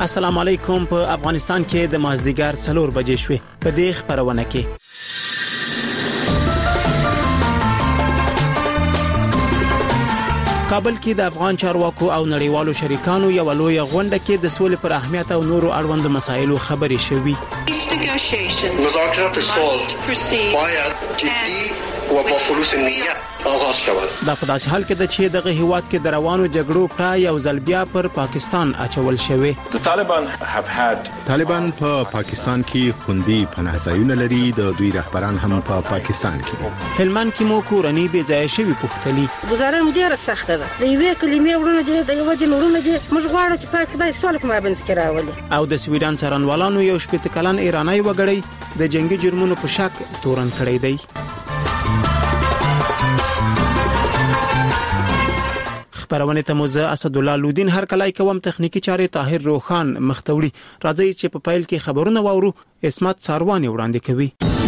السلام علیکم. په افغانستان کې د مازدیګر 4 بجې شوې. په دې خبرونه کې کابل کې د افغان چارواکو او نړیوالو شریکانو یو لوی غونډه کې د سولې پر اهمیت او نورو اړوند مسایلو خبرې شوې. مذاکرات صلح باید جدي و با خلوص نیت آغاز شود. دا په داسې حال کې د چې دغه هیواد کې د روانو جګړو په یو ځل بیا پر پاکستان اچول شوی. طالبان په پاکستان کې خوندي پناهځایونه لري. د دوی رهبران هم په پاکستان کې دي. هلمند کې مو کورنۍ بې ځای شوی پختلی. گزاره ډیره سخته ده. د یوې کلمې ورونه دي، د یوه جنورونه دي. موږ غواړو چې پاک خدای سوال کوم باندې کې راولي. او د سویډن څارنوالانو یو شپږ کلن ایرانی وګړی د جنگي جرمونو په شک تورن کړی دی. خبرونه ته موزه اسد الله لودین هر کلای کوم تخنیکی چارې طاهر روخان مختوړي. راځي چې په فایل کې خبرونه واورو. اسمت ساروانی وړاندې کوي.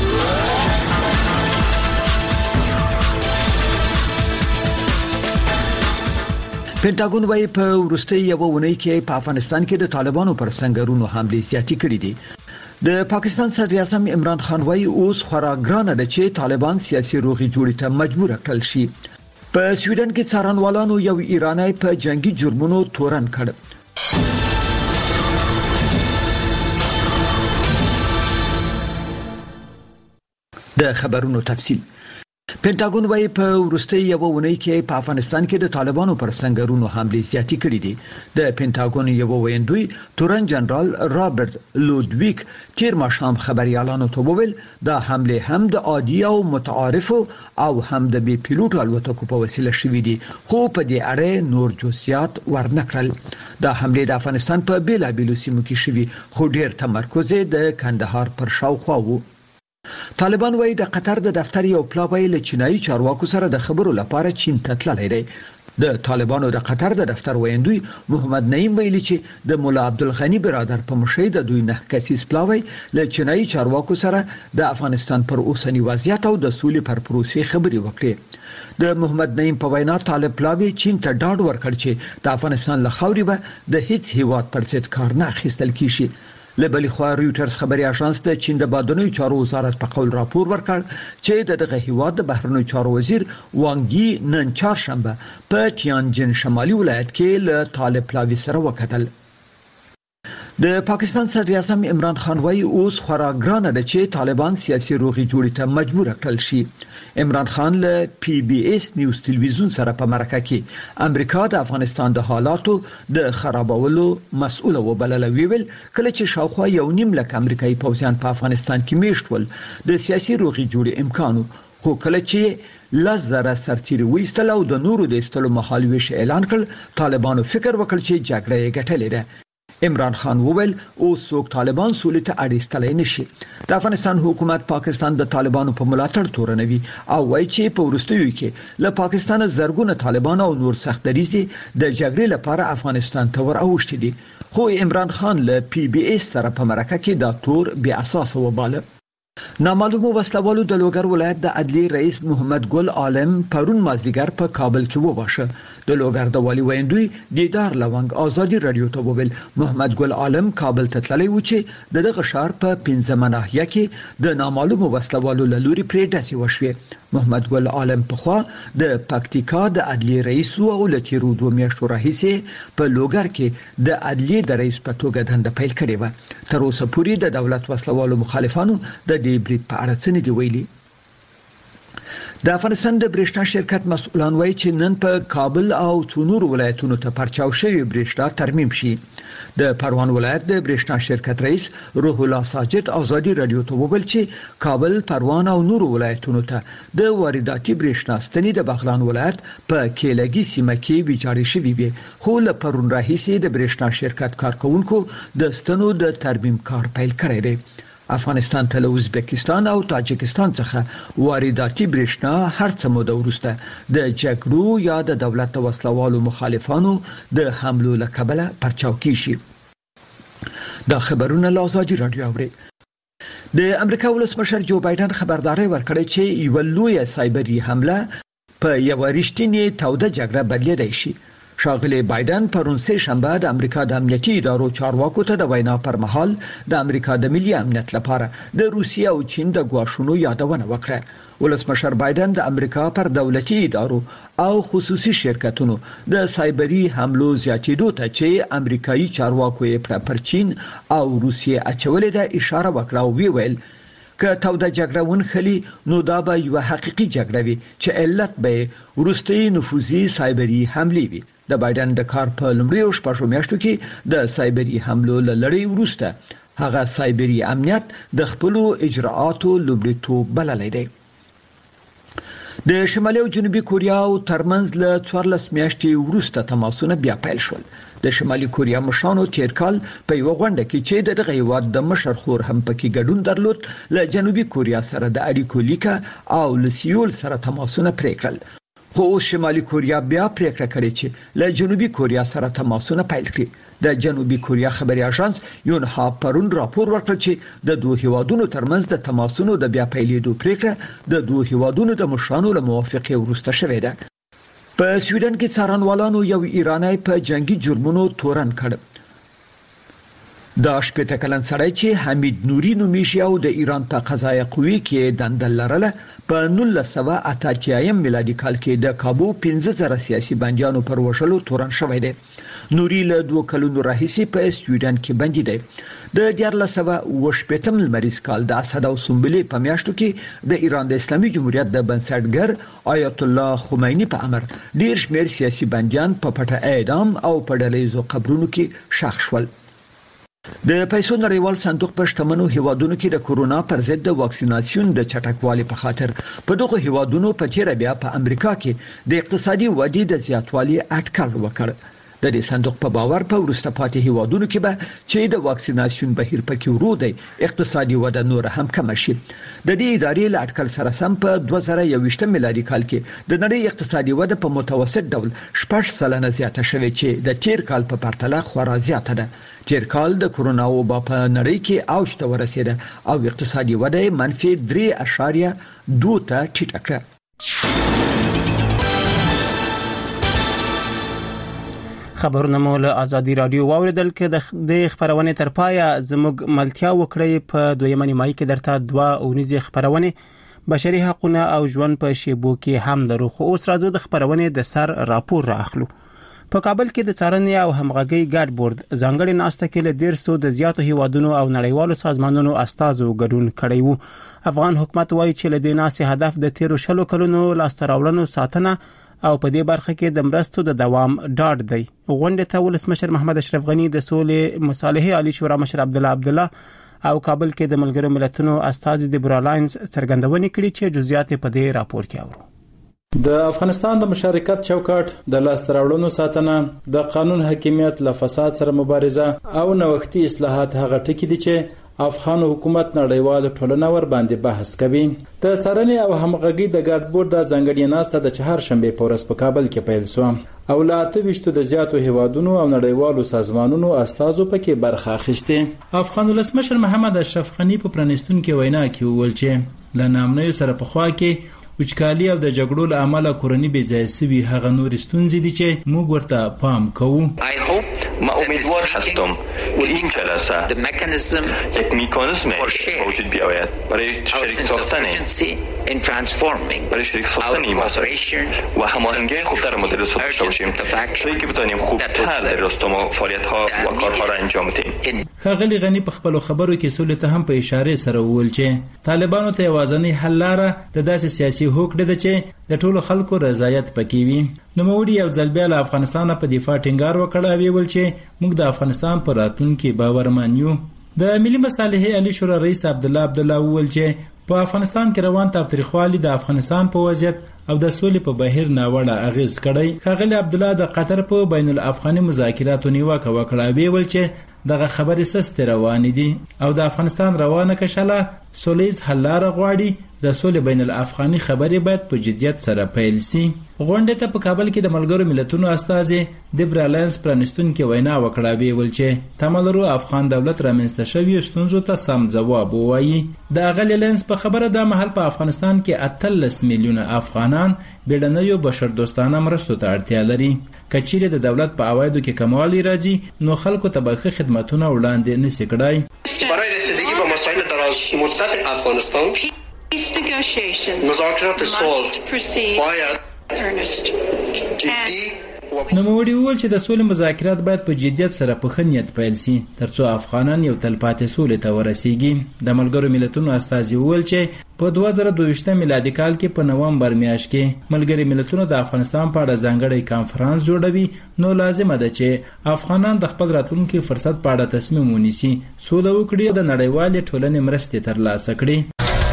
پینټاګون وايي په ورستۍ یو ونې کې په افغانستان کې د طالبانو پر سنگرونو حمله زیاتې کړې دي. د پاکستان صدر اعظم عمران خان وايي اوس خورا ګرانه ده چې طالبان سیاسي روغي جوړې ته مجبور کړل شي. په سویډن کې څارنوالانو یو ایرانی په جنگي جرمونو تورن کړ. د خبرونو تفصیل. پینټاګون وايي په ورستۍ یو ونې کې په افغانستان کې د طالبانو پر سنگرونو حمله زیاتې کړې دي. د پینټاګون یو ویندوی تورن جنرال رابرټ لودویک تیر ماشام خبريالانو ته وویل دا حمله هم د عادي او متعارف او هم د بي پیلوټ الوتکو په وسیله شوې دي، خو په دې اړه نور جزئیات ورنکړل. دا حمله د افغانستان په بیلابیلو سیمو کې شوې، خو ډېر تمرکز د کندهار پر شاوخوا وو. طالبان وايي د قطر د دفتر یو پلاوی له چینایي چارواکو سره د خبرو لپاره چین ته تللی دی. د طالبانو د قطر د دفتر ویندوی محمد نعیم ویلي چې د مولا عبدالغنی برادر په مشرۍ د دوی 9 کسیز پلاوی له چینایي چارواکو سره د افغانستان پر اوسنی وضعیت او د سولې پر پروسې خبرې وکړي. د محمد نعیم په وینا طالب پلاوی چین ته ډاډ ورکړ چې د افغانستان له خاورې به د هیڅ هیواد پر ضد کار نه اخیستل کیږي. لبلی خو رويټرز خبري اژانس د چین د بادونو چارو وزارت په قول راپور ورکړ چې دغه هیواد د بهرنیو چارو وزیر وانګي نن چهارشنبه په تیانجن شمالي ولایت کې له طالب پلاوی سره وکتل. د پاکستان صدر اعظم عمران خان وايي اوس خورا ګرانه ده چې طالبان سیاسي روغي جوړې ته مجبور کړل شي. عمران خان له پی بی اس نیوز ټلویزیون سره په مرکه کې امریکا د افغانستان د حالاتو د خرابولو مسؤل وبلل. ویل کله چې شاوخوا 1.5 لک امریکایي پوځیان په افغانستان کې میشتول د سیاسي روغي جوړې امکانو، خو کله چې لزره سرتیري وېستل او د نورو د استلو محال ویش اعلان کړ، طالبانو فکر وکړ چې جګړه یې ګټلې ده. عمران خان وویل او څوک طالبان سولې ته اړیستلای نشي. د افغانستان حکومت پاکستان د طالبانو په ملاتړ تورنوي او وایي چې په ورستیو کې له پاکستان زرګونه طالبان او نور سخت دریزي د جګړې لپاره افغانستان ته ور اوښتي دي، خو عمران خان له پی بی اس سره په مرکه کې دا تور بې اساس وباله. نامعلومو وسلوالو د لوګر ولایت د عدلیې رئیس محمد ګل عالم پرون مازدیګر په کابل کې وواشه. د لوګر د والی ویندوی دیدار لونګ ازادي رادیو ته وویل محمد ګل عالم کابل ته تللی و چې دغه ښار په 15 ناحیه کې د نامعلومو وسلوالو له لوري پرې ډاسي وشوه. محمد ګل عالم په خوا د پکتیکا د عدلیې رئیس او لتیرو 2 میاشتو راهیسې په لوګر کې د عدلیې د رئیس په توګه دنده پیل کړې و. تر اوسه پورې د دولت وسلوالو مخالفانو د دې برید په اړه څه نه دی ویلي. د افغانستان د برېښنا شرکت مسؤلان وایي چې نن په کابل او څونور ولایتونو ته پرچاو شوی برېښنا ترمیم شي. د پروان ولایت د برېښنا شرکت رئیس روح الله ساجد ازادي رادیو ته وویل چې کابل، پروان او نور ولایتونو ته د وارداتي برېښنا ستنې د بغلان ولایت په کېلګي سیمه کې ویجاړې شوې وي، خو له پرون راهیسې د برېښنا شرکت کارکونکو د ستنو د ترمیم کار پیل کړی دی. افغانستان ته له ازبکستان او تاجکستان څخه وارداتي برېښنا هر څه موده وروسته د جګړو یا د دولت وسلوالو مخالفانو د حملو له کبله پرچاو کیږي. دا خبرونه له ازادي رادیو اوري. د امریکا ولسمشر جو بایدن خبرداري ورکړې چې یو لوی سایبري حمله په یو رښتینی توده جګړه بدلیدای شي. ښاغلي بایدن پرون سه شنبه د امریکا د امنیتي ادارو چارواکو ته د وینا پر مهال د امریکا د ملي امنیت لپاره د روسیې او چین د ګواښونو یادونه وکړه. ولسمشر بایدن د امریکا پر دولتي ادارو او خصوصي شرکتونو د سایبري حملو زیاتېدو ته چې امریکایي چارواکو یې پر چین او روسیې اچولې ده اشاره وکړه او ویل که توده جګړه ونخلي نو دا به یو حقيقي جګړه وي چې علت به وروستي نفوذي سایبري حملې وي. د بایدن د کار په لومړیو شپږو میاشتو کې د سایبري حملو لړۍ وروسته هغه سایبري امنیت د خپل اجراءاتو لومړیتوب بللی دی. د شمالي او جنوبي کوریا ترمنځ له 14 میاشتې وروسته تماسونه بیا پیل شول. د شمالي کوریا مشرانو تیر کال په یو غونډه کې چې دغه هیواد د مشر خور هم پکې ګډون درلود له جنوبي کوریا سره د اړیکو لیکه او له سیول سره تماسونه پرې کړل. خو شمالي کوریا بیا پریکړه کړې چې له جنوبي کوریا سره تماسونه پیل کړي. د جنوبي کوریا خبري اژانس یونهاپ پرون راپور ورکړ چې د دوه هیوادونو ترمنځ د تماسونو د بیا پیلېدو پریکړه د دوه هیوادونو د مشرانو له موافقې وروسته شوې ده. په سویډن کې څارنوالانو یو ایرانی په جنگي جرمونو تورن کړ. د شپږ کلن سړی چې حمید نوري نومیږي او د ایران په قضایه قوی کې دندل لرله په 1988 میلادي کال کې د کابو 15000 سیاسي بنديانو پر وشلو تورن شوی دی. نوري له 2 کلونو راهیسې په سویډن کې بندي دی. د 1918 لمریز کال د اسد او سنبلې په میاشتو کې د ایران د اسلامي جمهوریت د بنسټګر آیت الله خمینی په امر ډیر شمیر سیاسي بنديان په پټه اعدام او په ډلهیزو قبرونو کې ښخ شول. د پیسو نړیوال صندوق په شتمنو هیوادونو کې د کورونا پر ضد د واکسیناسیون د چټکوالي په خاطر په دغه هیوادونو په تیر بیا په امریکا کې د اقتصادي ودې د زیاتوالي اټکل وکړ. د دې صندوق په باور په وروسته پاتې هیوادونو کې به چې د واکسیناسیون بهیر پکې ورو دی اقتصادي وده نور هم کم شي. د دې ادارې له اټکل سره سم په 2021 میلادي کال کې د نړۍ اقتصادي وده په متوسط ډول 6% زیاته شوه چې د تیر کال په پرتله خورا زیاته ده. تیر کال د کورونا وبا په نړۍ کې اوج ته ورسېده او اقتصادي وده -3.2 ته ټیټه کړه. خبرونه مو له ازادي رادیو واوریدل کې د خبرونه تر پایا زموږ ملتیا وکړي په دویمه نیمایي کې درته 2 اونیزه خبرونه بشري حقوقونه او ژوند په شیبو کې هم لرو. خو اوس راځو د خبرونه د سر راپور راخلو. په کابل کې د څارنې او همغږي ګډ بورډ ځانګړي ناسته کې له 150 د زیاتو هیوادونو او نړیوالو سازمانونو استازو ګډون کړی وو. افغان حکومت وایي چې له دې ناسې هدف د 13 کلونو لاستراوړنو ساتنه او په دې برخه کې د مرستو د دوام ډاډ دی. غونډه ته ولسمشر محمد اشرف غنی د سولې مصالحې عالی شورا مشر عبدالله او کابل کې د ملګرو ملتونو استازي د برالاینز څرګندونې کړې چې جزئیات په دې راپور کې اورو. د افغانستان د مشارکت چوکاټ د لاستراوړنو ساتنه د قانون حاکمیت له فساد سره مبارزه او نوښتي اصلاحات هغه ټکي دي چې افغان حکومت نړیوال ټولنه ور باندې بحث کوي. د څارنې او همغږي د ګډ بورډ د ځانګړي ناسته د چهارشنبه په ورځ په کابل کې پیل شو او لا 28 د زیاتو هیوادونو او نړیوالو سازمانونو استازو پکې برخه اخیسته. افغان ولسمشر محمد اشرف غنی په پرانیستون کې وینا کې وویل چې له نامنوي سره په خوا کې وچکالي او د جګړو له امله کورنۍ بې ځای سوي هغه نور ستونزې دي چې موږ ورته پام کوو. ما امیدوار هستم که این جلسه یک میکانیزم وجود بیاید برای شریک ساختن این مسائل و هماهنگی خوبتر مدل داشته باشیم تا که بتونیم خوبتر در راستای فعالیت‌ها و کارها را انجام بدیم. ښاغلي غنی په خپل خبرو کې سولې ته هم په اشاره سره وویل چې طالبانو ته یوازینی حل لاره د داسې سیاسي هوکړه ده چې د ټولو خلکو رضایت پکې وي. نوموړي یو ځل بیا له افغانستان په دفاع ټینګار وکړ او ویل چې موږ د افغانستان پر راتلونکي باورمن یو. د ملي مصالحې عالی شورا رئیس عبدالله وویل چې په افغانستان کې روان تاوتریخوالي د افغانستان په وضعیت او د سولې په بهیر ناوړه اغیز کړی. ښاغلي عبدالله د قطر په بین الافغاني مذاکراتو نیوکه وکړه او ویل چې دغه خبرې سست روان دي او د افغانستان روانه کشاله سولیز حل لاره غواړي. د سولې بین الافغاني خبرې باید په جدیت سره پیل شي. غونډه ته په کابل کې د ملګرو ملتونو استازي د برالاینز پرانیستون کې وینا وکړه ویل چې تملرو افغان دولت رامنځته شوی ستونزو ته سم ځواب ووایي. د اغلی لینز په خبره د محل په افغانستان کې 13 میلیونه افغانان بیړنیو بشردوستانه مرستو ته اړتیا لري. کچېره د دولت په عوایدو کې کموالی راځي نو خلکو ته به خدماتونه وړاندې نشي کړای. برای رسیدگی به مسائل دراز مدت افغانستان مذاکرات صلح باید جدی نوموړي وویل چې د سولې مذاکرات باید په جدیت سره په ښه نیت پیل شي ترڅو افغانان یو تلپاتې سولې ته ورسیږي. د ملګرو ملتونو استازي وویل چې په 2022 میلادي کال کې په نومبر میاشت کې ملګري ملتونو د افغانستان په اړه ځانګړی کانفرنس جوړوي نو لازمه ده چې افغانان د خپل راتلونکي فرصت په اړه تصمیم ونیسي، سوله وکړي او د نړیوالې ټولنې مرستې ترلاسه کړي.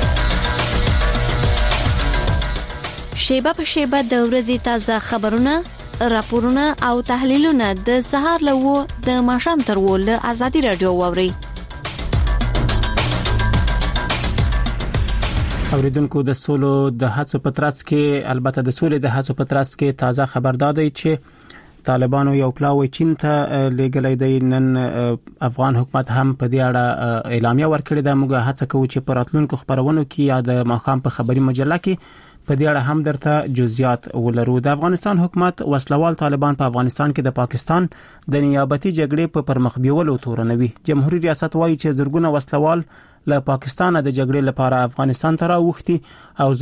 شیبه په شیبه د ورځې تازه خبرونه، راپورونه او تحلیلونه د سهار له د ماښام تر له ازادي رادیو واوري. اوریدونکو د سولو د هڅو په ترڅ کې البته د سولې د هڅو په ترڅ کې تازه خبر دادی چې طالبانو یو پلاوی چین ته لګلې دی. نن افغان حکومت هم په دې اړه اعلامیه ورکړې ده. موږ هڅه کوو چې په راتلونکو خبرونو کې یا د ماښام په خبري مجله کې په دې اړه هم درته جزئیات ولرو. د افغانستان حکومت وسلوال طالبان په افغانستان کې د پاکستان د نیابتي جګړې په پرمخ بیولو تورنوي. جمهوریت ریاست وایي چې زرګونه وسلوال له پاکستان د جګړې لپاره افغانستان ته راوښتي او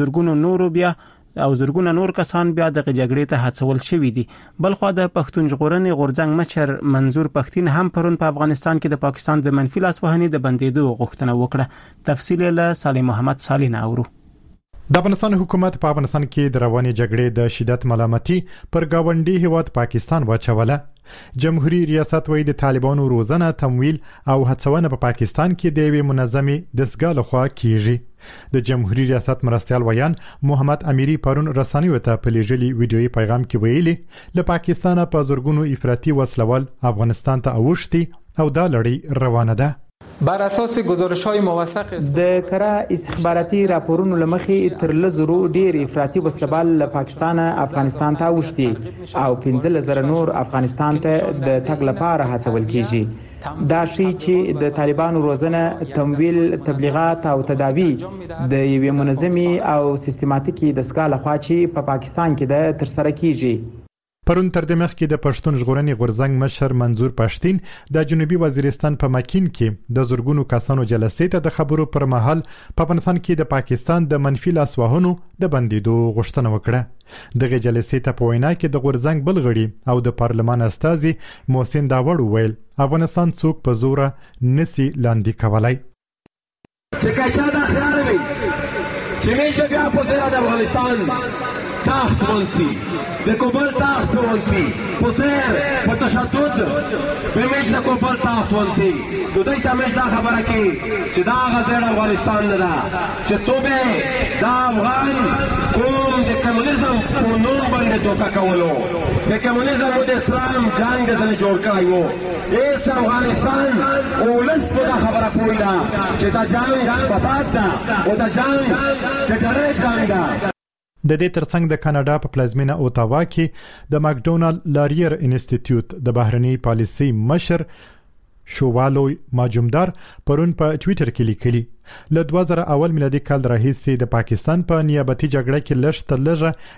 زرګونه نور کسان بیا د جګړې ته هڅول شوي دي. بلخو د پښتون ژغورنې غورځنګ مشر منظور پښتين هم پرون په افغانستان کې د پاکستان د منفي لاسوهنې د بندیدو غوښتنه وکړه. تفصیل له سالم محمد سالین اورو. د افغانستان حکومت په افغانستان کې د رواني جګړې د شدت ملامتي پر گاونډي هیواد پاکستان واچوله. جمهوریت ریاست وایي د طالبانو روزنه، تمویل او هڅونه په پاکستان کې د یوې منظمې دستګاه لخوا کیږي. د جمهوریت ریاست مرستیال ویان محمد امیری پرون رسنیو ته په لېږلي ویډیويي پیغام کې ویلي له پاکستانه په زرګونو افراطي وسلوال افغانستان ته اوښتي او دا لړۍ روانه ده. بر اساس گزارش‌های موثق د کره استخباراتي راپورونو لمخې تر لزرو ډیر افراطي وسلوال له پاکستان افغانستان ته وشتي او 15000 نور افغانستان ته د تګ لپاره هڅول کیږي. دا شی چې د طالبانو روزنه، تمویل، تبلیغات او تداوی د یوې منظمې او سیستماتیکي دستګاه لخوا چې په پاکستان کې د تر سره کیږي. پرون تر دې مخکې د پښتون ژغورنې غورځنګ مشر منظور پښتين د جنوبي وزیرستان په مکین کې د زرګونو کسانو جلسې ته د خبرو پر مهال په افغانستان کې د پاکستان د منفي لاسوهنو د بندیدو غوښتنه وکړه. دغه جلسې ته په وینا کې د غورځنګ بلغړي او د پارلمان استازي محسن داوړ ویل افغانستان څوک په زور نسی لاندې کولای. چې کچا دا خیال وي چې موږ بیا په ځای د افغانستان تحت ونسي د کوبل تحت ونسي پوزر په تشدد به موږ د کوبل تحت ونسي نو دای ته موږ دا خبره کوي چې دا غزل افغانستان نه ده چې توبه دا افغان کوم د کمونیزم په نوم باندې دوکا کولو د کمونیزم او د اسلام جنگ د جوړ کړی وو ایس افغانستان اولس په دا خبره پوهیده چې دا جنگ فساد ده او دا جنگ د ډېرې جنگ ده. د دې ترڅنګ د کاناډا په پلازمینه اوتاوا کې د ماکډونالد لاریر انسټیټیوټ د بهرنی پالیسي مشر شووالوی ماجومدار پرون په ټوئیټر کې لیکلي له 2001 میلادي کال راهیسې د پاکستان په نیابتي جګړه کې لږ تر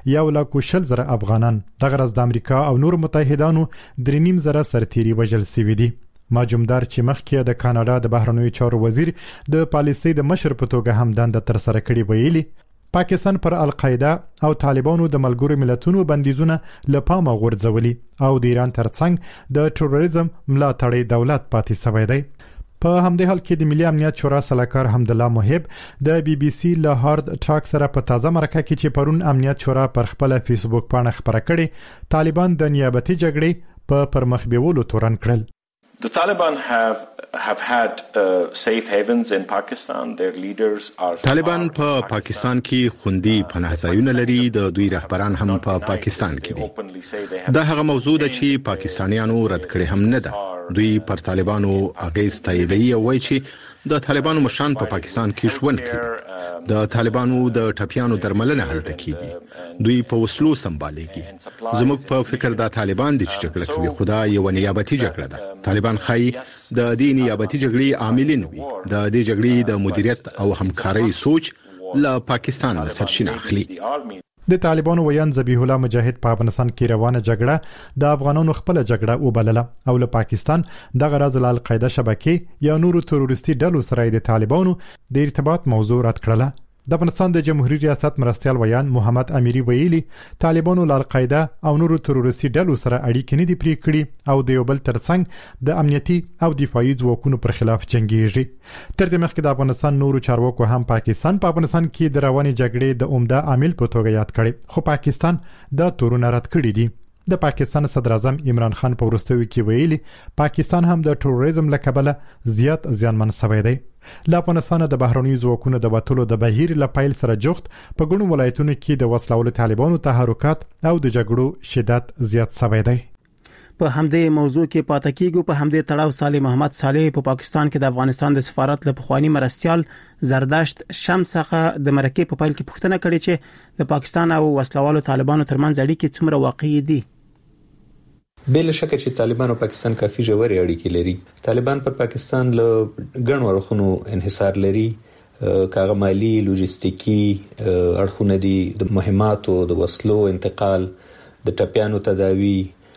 لږه 1,40,000 افغانان دغه ورځ د امریکا او نور متحدانو 3.5 سرتیري وژل شوي دي. ماجومدار چې مخکې د کاناډا د بهرنیو چارو وزیر د پالیسي د مشر په توګه هم دنده تر سره کړې ویلي پاکستان پر القاعده او طالبانو د ملګرو ملتونو بندیزونه لپاره غورځولي او د ایران ترڅنګ د تروریزم ملاتړی دولت پاتې شوی دی. په همدې حال کې د ملي امنیت شورا سلاکار حمدالله محب د بي بي سي له هارد ټاک سره په تازه مرکه کې چې پرون امنیت شورا پر خپل فیسبوک باندې خبره کړې طالبان د نیابتي جګړې په پرمخ بیولو تورن کړل. The Taliban have had safe havens in Pakistan. Their leaders are طالبان په پاکستان کې خوندي پناهځایونه لري. د دوی رهبران هم په پاکستان کې دي. دا هغه موضوع ده چې پاکستانیانو رد کړي هم نه ده. دوی پر طالبانو اغیز تاییدوي او وایي چې د طالبانو مشران په پاکستان کې ژوند کوي. د طالبانو د ټپیانو درملنه هلته کیږي. دوی په وسلو سمبالېږي. زموږ په فکر دا طالبان دي چې جګړه کوي. خدا یو نیابتي جګړه ده. طالبان خای د دې نیابتي جګړې عاملین وي. د دې جګړې د مدیریت او همکارۍ سوچ له پاکستان سرچینه اخلي. د طالبانو ویان ذبیح الله مجاهد په افغانستان کې روانه جګړه د افغانانو خپل جګړه وبلله او له پاکستان د غرض القاعده شبکې یا نورو تروریستي ډلو سره د طالبانو د ارتباط موضوع رد کړله. د افغانستان د جمهوریت ریاست مرستيال ویان محمد امیری ویلي طالبانو له القاعده او نورو تروریستي ډلو سره اړیکې نه دي پرې کړې او د یو بل ترڅنګ د امنیتي او دفاعي ځواکونو پر خلاف جنگيږي. تر دې مخکې د افغانستان نورو چارواکو هم پاکستان په افغانستان کې د رواني جګړې د عمده عامل په توګه یاد کړي، خو پاکستان دا تورونه رد کړي دي. د پاکستان صدر اعظم عمران خان په وروستیو کې ویلي پاکستان هم د ټوریزم له کبله زیات زیانمن شوی دی. له افغانستان د بهرنی ځواکونو د وټولو د بهیر له پایل سره جوخت په ګڼو ولایتونو کې د وسلوال طالبانو تحرکات او د جګړو شدت زیات شوی دی. په همدې موضوع کې پاتې کېږو. په همدې تړاو صالح محمد صالح په پاکستان کې د افغانستان د سفارت له پخوانی مرستيال زرداشت شمس څخه د مرکې په پایل کې پوښتنه کړې چې د پاکستان او وسلوالو طالبانو ترمنځ اړیکې څومره واقعي دي. بل شک چې طالبان او پاکستان کافي ژورې اړیکې لري. طالبان پر پاکستان له ګڼ ورخونو انحصار لري، کاغه مالی، لوجستیکی اړخونه دي، د مهماتو، د وسلو انتقال، د ټپيانو تداوی،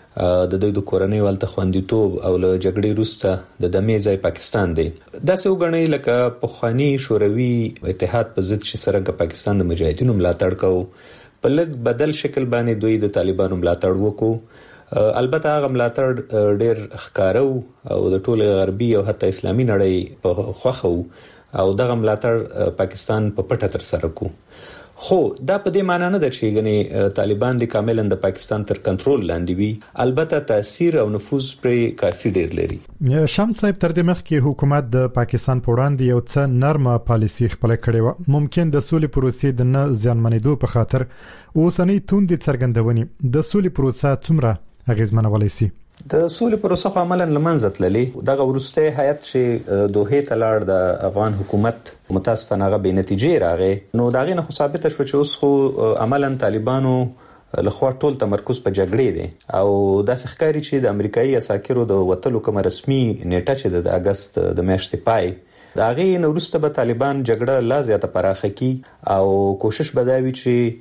د دوی د کورنۍ والته خوندیتوب او له جګړې وروسته د دمې ځای پاکستان دی. دا څه وګڼي لکه پخوانی شوروي اتحاد په ضد چې سره پاکستان د مجاهدینو ملاتړ کوي، په لږ بدل شکل باندې دوی د طالبانو ملاتړ وکړو. البته هغه ملاتړ ډېر ښکارو او د ټول غربي او حتی اسلامي نړۍ په خوخه او دغه ملاتړ پاکستان په پټه تر سره کو. خو دا په دې معنی نه ده چې غني طالبان د کاملا د پاکستان تر کنټرول لاندې وي، البته تاثیر او نفوذ پر کافي ډېر لري. شمس صاحب تر دې مخکې حکومت د پاکستان په وړاندې یو څه نرمه پالیسي خپل کړې و، ممکن د سولې پروسې د نه زیانمنېدو په خاطر اوسنۍ توندې څرګندونې د سولې پروسه څومره اغیزمنولای شي. د سولې پروسه عملاً لمنځه تللې. دغه ورسته هیئت چې دوه ته لاړ د افغان حکومت متاسفانه هغه به نتیجې راغې، نو داغه نه ثابت شو چې اوس خو عملاً طالبانو لخوا ټول تمرکز په جګړې دی او د ښکاری چې د امریکایي عساکرو د وټلو کوم رسمي نیټه چې د اگست د میاشتې پای داغه نو وروسته به طالبان جګړه لا زیاته پراخه کی او کوشش بداوي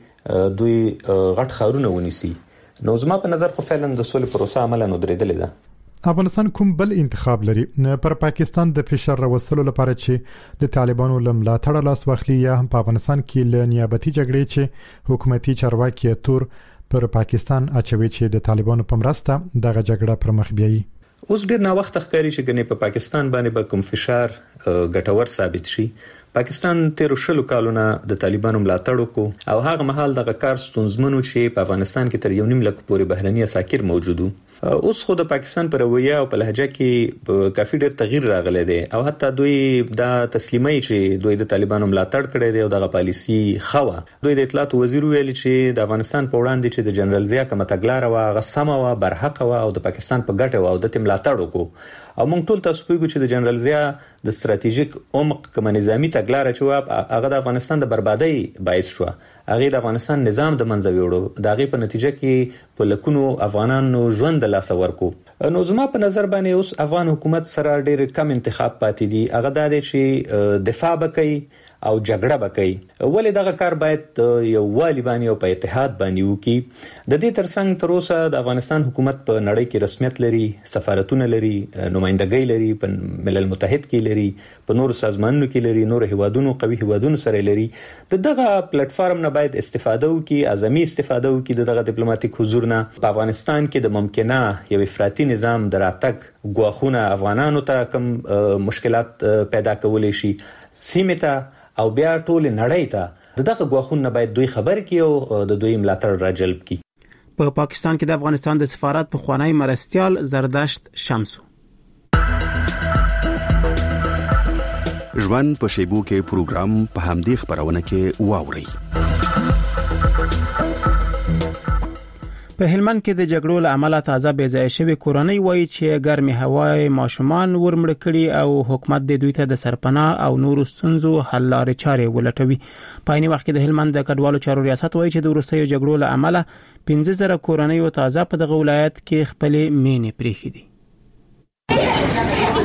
چې دوی غټ خارونه ونیسي. نو زما په نظر خو فعلا د سولې پروسه عملاً ودرېدلې ده. افغانستان کوم بل انتخاب لري پر پاکستان د فشار راوستلو لپاره چې د طالبانو لملاتړ لاس واخلي یا هم په افغانستان کې ل نیابتي جګړې چې حکومتي چارواکي تور پر پاکستان اچوي چې د طالبانو په مرسته دغه جګړه پر مخ بیایي. اوس ډیر نا وخت ښکاری چې ګنې په پاکستان باندې به کوم فشار ګټور ثابت شي. پاکستان 13 کالونه د طالبانو ملاتړ وکړو او هغه مهال دغه کار ستونزمنو چې په افغانستان کې تر 1.5 لک پورې بهرني عساکر موجود وو. اوس خو د پاکستان پر رویه او په لهجه کې کافي ډېر تغییر راغلی دی او حتی دوی دا تسلیمي چې دوی د طالبانو ملاتړ کړی دی او دغه پالیسی خوا. دوی د اطلاعات وزیر ویل چې د افغانستان په وړاندې چې د جنرال ضیاء کومه تګلاره وا غسمه وا برحق وا او د پاکستان په ګټه وا او د ملاتړ وکړو. او موږ ټول تاسو پیګو چې د جنرال ضیاء د ستراتیژیک عمق کوم نظامی تګلاره چې هغه د افغانستان د بربادۍ باعث شو. هغه د افغانستان نظام د منځ ویوړو، دغه په نتیجه کې په لکونو افغانانو ژوند لاس ورکو. نو زما په نظر باندې اوس افغان حکومت سره ډېر کم انتخاب پاتې دي. هغه د دې چې دفاع وکړي او جګړه وکړي. ولې دغه کار باید یو والی باندې او په اتحاد باندې وکړي. د دې ترڅنګ تر اوسه د افغانستان حکومت په نړۍ کې رسمیت لري، سفارتونه لري، نمائندګۍ لري، په ملل متحد کې لري، په نور سازمانونو کې لري، نور هیوادونو قوي هیوادونو سره لري. دغه پلیټ فارم نه باید استفاده وکړي، اعظمي استفاده وکړي دغه ډیپلوماټیک حضور نه. په افغانستان کې د ممکنه یو افراطي نظام دراتک غواخونه افغانانو ته کوم مشکلات پیدا کولای شي سیمه ته او بیا ټول نړۍ ته دغه غواخونه باید دوی خبر کړي او د دوی ملاتړ راجلب کړي. په پاکستان کې د افغانستان د سفارت په خوانی مرستيال زرداشت شمسو ژوند په شیبو کې پروګرام په همدې خبرونه کې واوري. په هلمند کې د جګړو له امله تازه بې ځای شوی کورنۍ وایي چې ګرمي هوا ماشومان ورمړ کړي او حکومت د دوی ته د سرپناه او نورو ستونزو حل لارې چارې ولټوي. په عین وخت کې د هلمند د کډوالو چارو ریاست وایي چې د وروستیو جګړو له امله 15,000 کورنۍ تازه په دغه ولایت کې خپل مینې پریښې دي.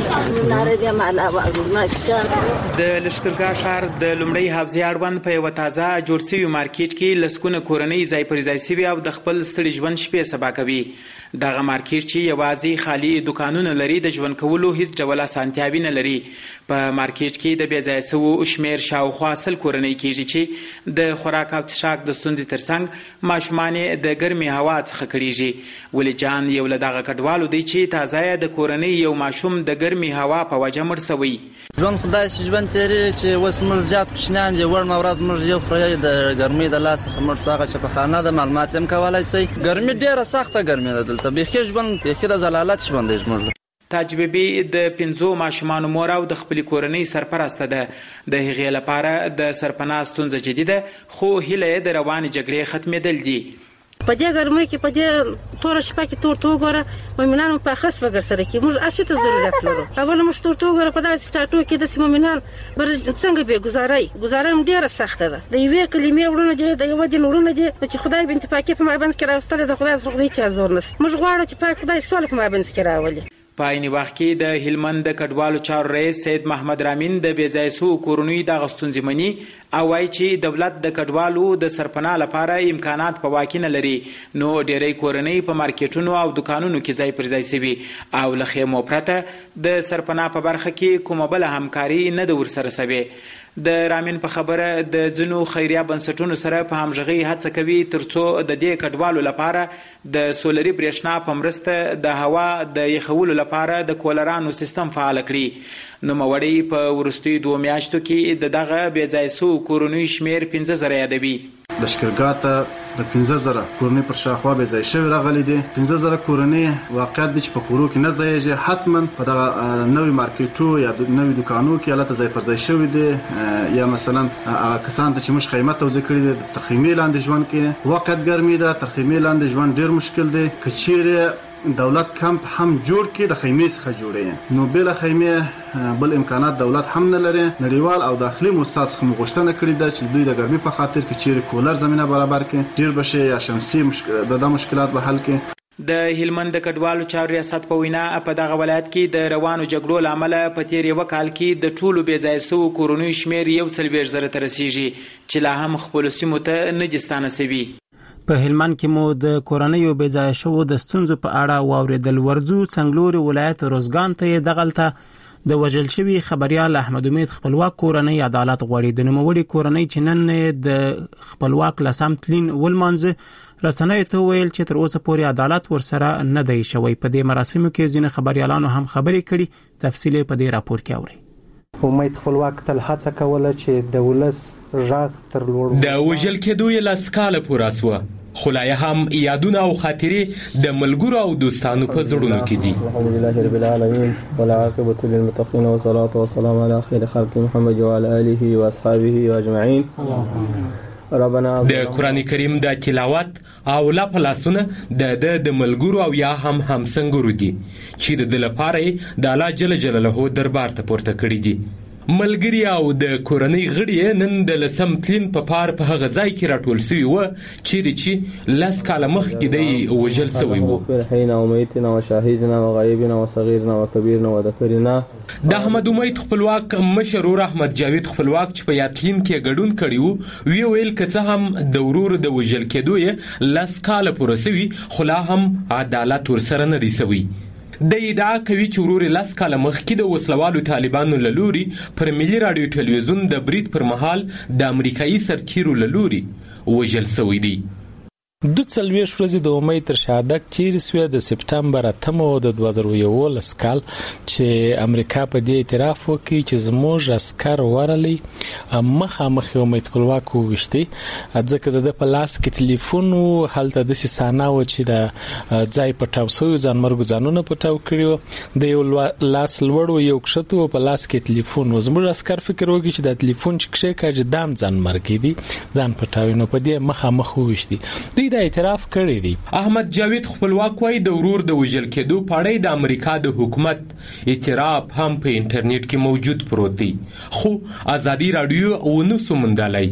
د لشکرګاه ښار د لومړی حافظي اړوند په یو تازه جوړ شوی مارکیټ کې لسکونه کورنۍ ځای پر ځای شوي او د خپل ستړي ژوند شپې سبا کوي. دغه مارکیټ چې یوازې خالي دکانونه لري د ژوند کولو هیڅ ډول اسانتیاوې نه لري. په مارکیټ کې د بې ځایه شوو شمېر شاوخوا 100 کورنۍ کېږي چې د خوراک او څښاک د ستونزې ترڅنګ ماشومان د ګرمې هوا څخه کړېږي. ولي جان یو له دغه کډوالو دی چې تازه د کورنۍ یو ماشوم د ګرمې هوا په وجه مړ شوی. ژوند خدای چې ژوند تیرې چې اوس موږ زیات کوچنیان دي وړمه ورځ موږ یو خوري د ګرمۍ د لاس څخه موږ څنګه شفاخانه د معلومات هم کولای شي. ګرمۍ ډیره سخته ګرمۍ ده دلته بيخي ژوند بيخي د زلالت ژوند دی موږ. تاجببي د 5 ماشومان مور او د خپل کورنۍ سرپرسته ده. د هغې لپاره د سرپناه ستونزه جديده خو هیله د روان جګړې ختمېدل دي. په دې ګرمۍ کې په دې تور شپه کې تور تو ګوره مومنان په خاص وګر سره کې موږ اچته ته ضرورت لرو. اول موږ تور تو ګوره په دې سټاټو کې د مومنان بر څنګه به گزارای ډیره سخته ده. د یوې کلمې ورونه د یو دین ورونه دي چې خدای بنت پاکي په مابند کې راوستل د خدای سره خدای چا زور نس. موږ غواړو چې پاک خدای سوال په مابند کې راولي. په عین وخت کې د هلمند د کډوالو چارو رئیس سید محمد رامین د بې ځای شوو کورنیو دغه ستونزې مني او وایي چې دولت د کډوالو د سرپناه لپاره امکانات په واک نه لري. نو ډېری کورنۍ په مارکیټونو او دکانونو کې ځای پر ځای شوي او له خیمو پرته د سرپناه په برخه کې کومه بله همکاري نه ده ورسره شوې. د رامین په خبره د ځینو خیریه بنسټونو سره په همغږۍ هڅه کوي ترڅو د دې کډوالو لپاره د سولري برېښنا په مرسته د هوا د یخولو لپاره د کولرانو سیستم فعال کړي. نوموړی په وروستیو 2 میاشتو کې دغه بې ځای شوو کورنیو شمېر 15,000 یادوي. لشکرګاه ته د 15,000 کورنۍ پر شاوخوا بې ځای شوي راغلي دي. 15,000 کورنۍ واقعیت دی چې په کورو کې نه ځایېږي. حتما په دغه نوي مارکیټو یا نوي دکانو کې هلته ځای پر ځای شوي دي یا مثلا هغه کسان ته چې موږ خیمه توزیع کړي دي تر خیمې لاندې ژوند کې واقعیت ګرمي ده. تر خیمې لاندې ژوند ډېر مشکل دی. که چیرې دولت کمپ هم جوړ کړي د خیمې څخه جوړي نو بل خیمې بل امکانات دولت هم نه لري. نړیوال او داخلي موسسات څخه غوښتنه کړې ده چې دوی د ګرمۍ په خاطر کې چیرې کولر زمينه برابر کړي ډیر بشي یا شمسي د مشکلات به حل کړي. د هلمند د کډوالو چارو ریاست په وینا په دغه ولایت کې د روانو جګړو لامل په تیر یو کال کې د ټولو بې ځای شوو کورنیو شمېر 1,000 ته رسیږي چې لا هم خپل سیمو ته نه دي ستانه شوي. په هلمند کې مو د کورنیو بې ځای شوو د ستونزو په اړه واوریدل. ورځو څنګلوري ولایت روزګان ته دغلته د وژل شوی خبريال احمد امید خپلواک کورنۍ عدالت غواړي. د نوموړي کورنۍ چې نن د خپلواک لسم تلین ولمانځه رسنیو ته ویل چې تر اوسه پورې عدالت ورسره نه دی شوی. په دې مراسمو کې ځینې خبريالانو هم خبرې کړي. تفصیل په دې راپور کې اورئ. امید خپلواک تل هڅه کوله چې د ولس ژغ تر لوړ د وژل کېدو یې لاس کاله پوره سوه خو لا هم یادونه او خاطرې د ملګرو او دوستانو په زړونو کې دي. الحمدلله رب العالمین والعاقبة للمتقین والصلاة والسلام علی خیر خلق محمد وعلى آله واصحابه اجمعین. د قران کریم د تلاوت او لا پلاسونه د ملګرو او یا هم همسنګرو دي چې د لپاره د الله جل جلاله دربار ته پورته کړی دي. ملګری او د کورنۍ غړي نن د لسم تلین په پار په هغه ځای کې راټول شوی و چې لاس کاله مخ کې دی وژل شوی و. حين اميتنا وشاهدنا وغائبنا وصغيرنا وكبيرنا وذكرنا د احمد امید خپلواک مشرور احمد جاوید خپلواک چې په یاتلین کې ګډون کړیو ویل کڅه هم د ورور د وژل کېدو لاس کاله پوره شوی خو لا هم عدالت ورسره نه دی شوی. د ادعا کوي چې ورور لاس کاله مخکې د وسلوالو طالبانو له لوري پر ملي رادیو ټلویزیون د برید پر مهال د امریکایي سرتیرو له لوري وژل شوی دی. 2 ورځې د امید تر شهادت تیرې شوې د سپټمبر 8 د 2011 کال چې امریکا په دې اعتراف وکړي چې زموږ عسكر ورلي مخامخ امید خپلواک وشتي ځکه د په لاس کې ټلیفون هلته د سانه و چې د ځای پټاو سو ځانمرګ ځانونه پټاو کړیو د یو لاس لوړو یو کښتو په لاس کې ټلیفون زموږ عسكر فکر وکړي چې د ټلیفون چې کښه دام ځانمرګ دي ځان پټاوي نو په دې مخامخ وشتي د اعتراف کړی دی. احمد جاوید خپلواک وای د ورور د وژل کېدو پاړې د امریکا د حکومت اعتراف هم په انټرنیټ کې موجود پروت دی خو ازادي رادیو ونه سومندلای.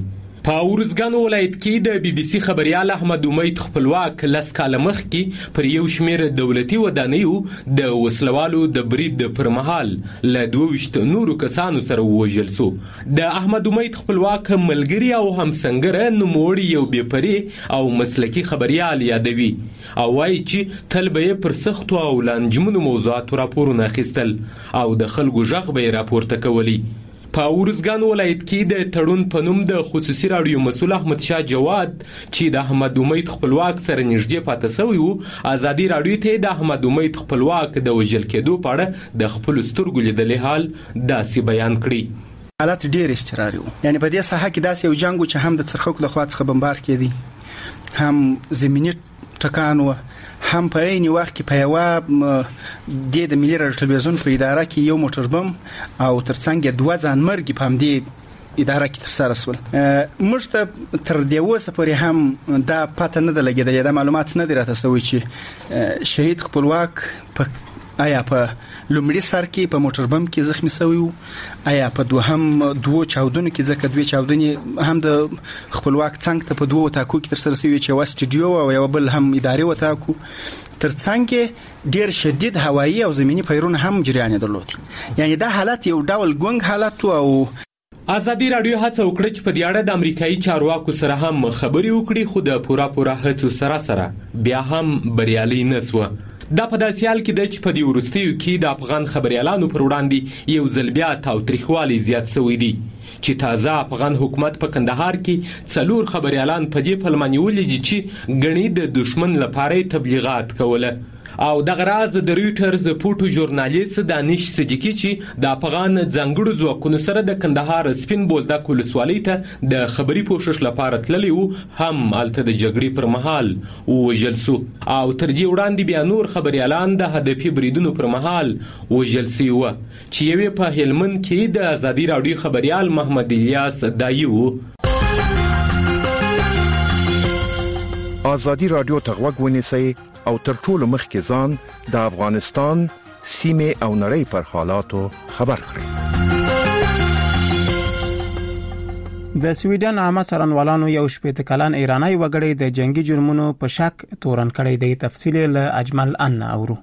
په ورزګان ولایت کې د بي بي سي خبريال احمد امید خپلواک لس کاله مخکې پر یو شمېر دولتي ودانیو د وسلوالو د برید پر مهال له 22 نورو کسانو سره ووژل شو. د احمد امید خپلواک ملګری او همسنګره نوموړی یو بېپرې او مسلکي خبريال یادوي او وایي چې تل به پر سختو او لنجمنو موضوعاتو راپورونه اخیستل او د خلکو غږ به راپورته کولی. په ورزګان ولایت کې د تړون په نوم د خصوصي راډیو مسؤل احمد شاه جواد چې د احمد امید خپلواک سره نږدې پاتې شوی و ازادي راډیو ته د احمد امید خپلواک د وژل کېدو په اړه د خپل سترګو لیدلې حال داسې بیان کړی. حالت ډېر استقراري وو، یعنی په دې ساحه کې داسې یو جنگ چې هم د څرخکو له خوا څخه بمبار کېدی، هم زمینی ټکان و، هم په عین وخت کې په یو د ملي راډیو ټلویزیون په اداره کې یو موټر بم او ترڅنګ دوه ځانمرګي په همدې اداره کې ترسره شول. موږ ته تر دې اوسه پورې هم دا پته نه ده لګېدلې، دا معلومات نه دي راته شوي چې شهید خپلواک په آیا په لومړي سر کې په موټر بم کې زخمی شوی وو، آیا په دوه چاودنو کې، ځکه دوه چاودنې هم د خپلواک څنګ ته په دوه وتاکو کې ترسره شوي چې یو سټډیو او یو بل هم اداري وتاکو، ترڅنګ ډیر شدید هوایی او زمینی پیرون هم جریان درلود. یعنی دا حالت یو ډول ګونګ حالت او ازادي راډیو هڅه وکړه چې په دې اړه د امریکایي چارواکو سره هم خبرې وکړي، خو د پوره هڅو سره بیا هم بریالي نه شوه. دا په داسې حال کې ده چې په دې وروستیو کې د افغان خبريالانو پر وړاندې یو ځل بیا تاوتریخوالی زیات شوی دی چې تازه افغان حکومت په کندهار کې 4 خبريالان په دې پلمه نیولي دي چې ګڼي د دشمن لپاره تبلیغات کوله. او دغه راز د رويټرز پورټو ژورنالیست دانش صدیقی چې د افغان ځانګړو ځواکونو سره د کندهار سپین بولدک ولسوالۍ ته د خبري پوښښ لپاره تللی وو هم الته د جګړې پر مهال وژل شو او تر دې وړاندې بیا نور خبريالان د هدفي بریدونو پر مهال وژل شوي وو چې یوې په هلمند کې د ازادي راډیو خبريال محمد الیاس دایي وو. ازادي راډیو ته غوږ ونیسئ او تر ټولو مخکې ځان د افغانستان سیمه او نړۍ پر حالاتو خبر کړئ. د سویډن عامه څارنوالانو یو شپږ کلن ایرانی وګړی د جنگي جرمونو په شک تورن کړی دی. تفصیل له اجمل ان اورو.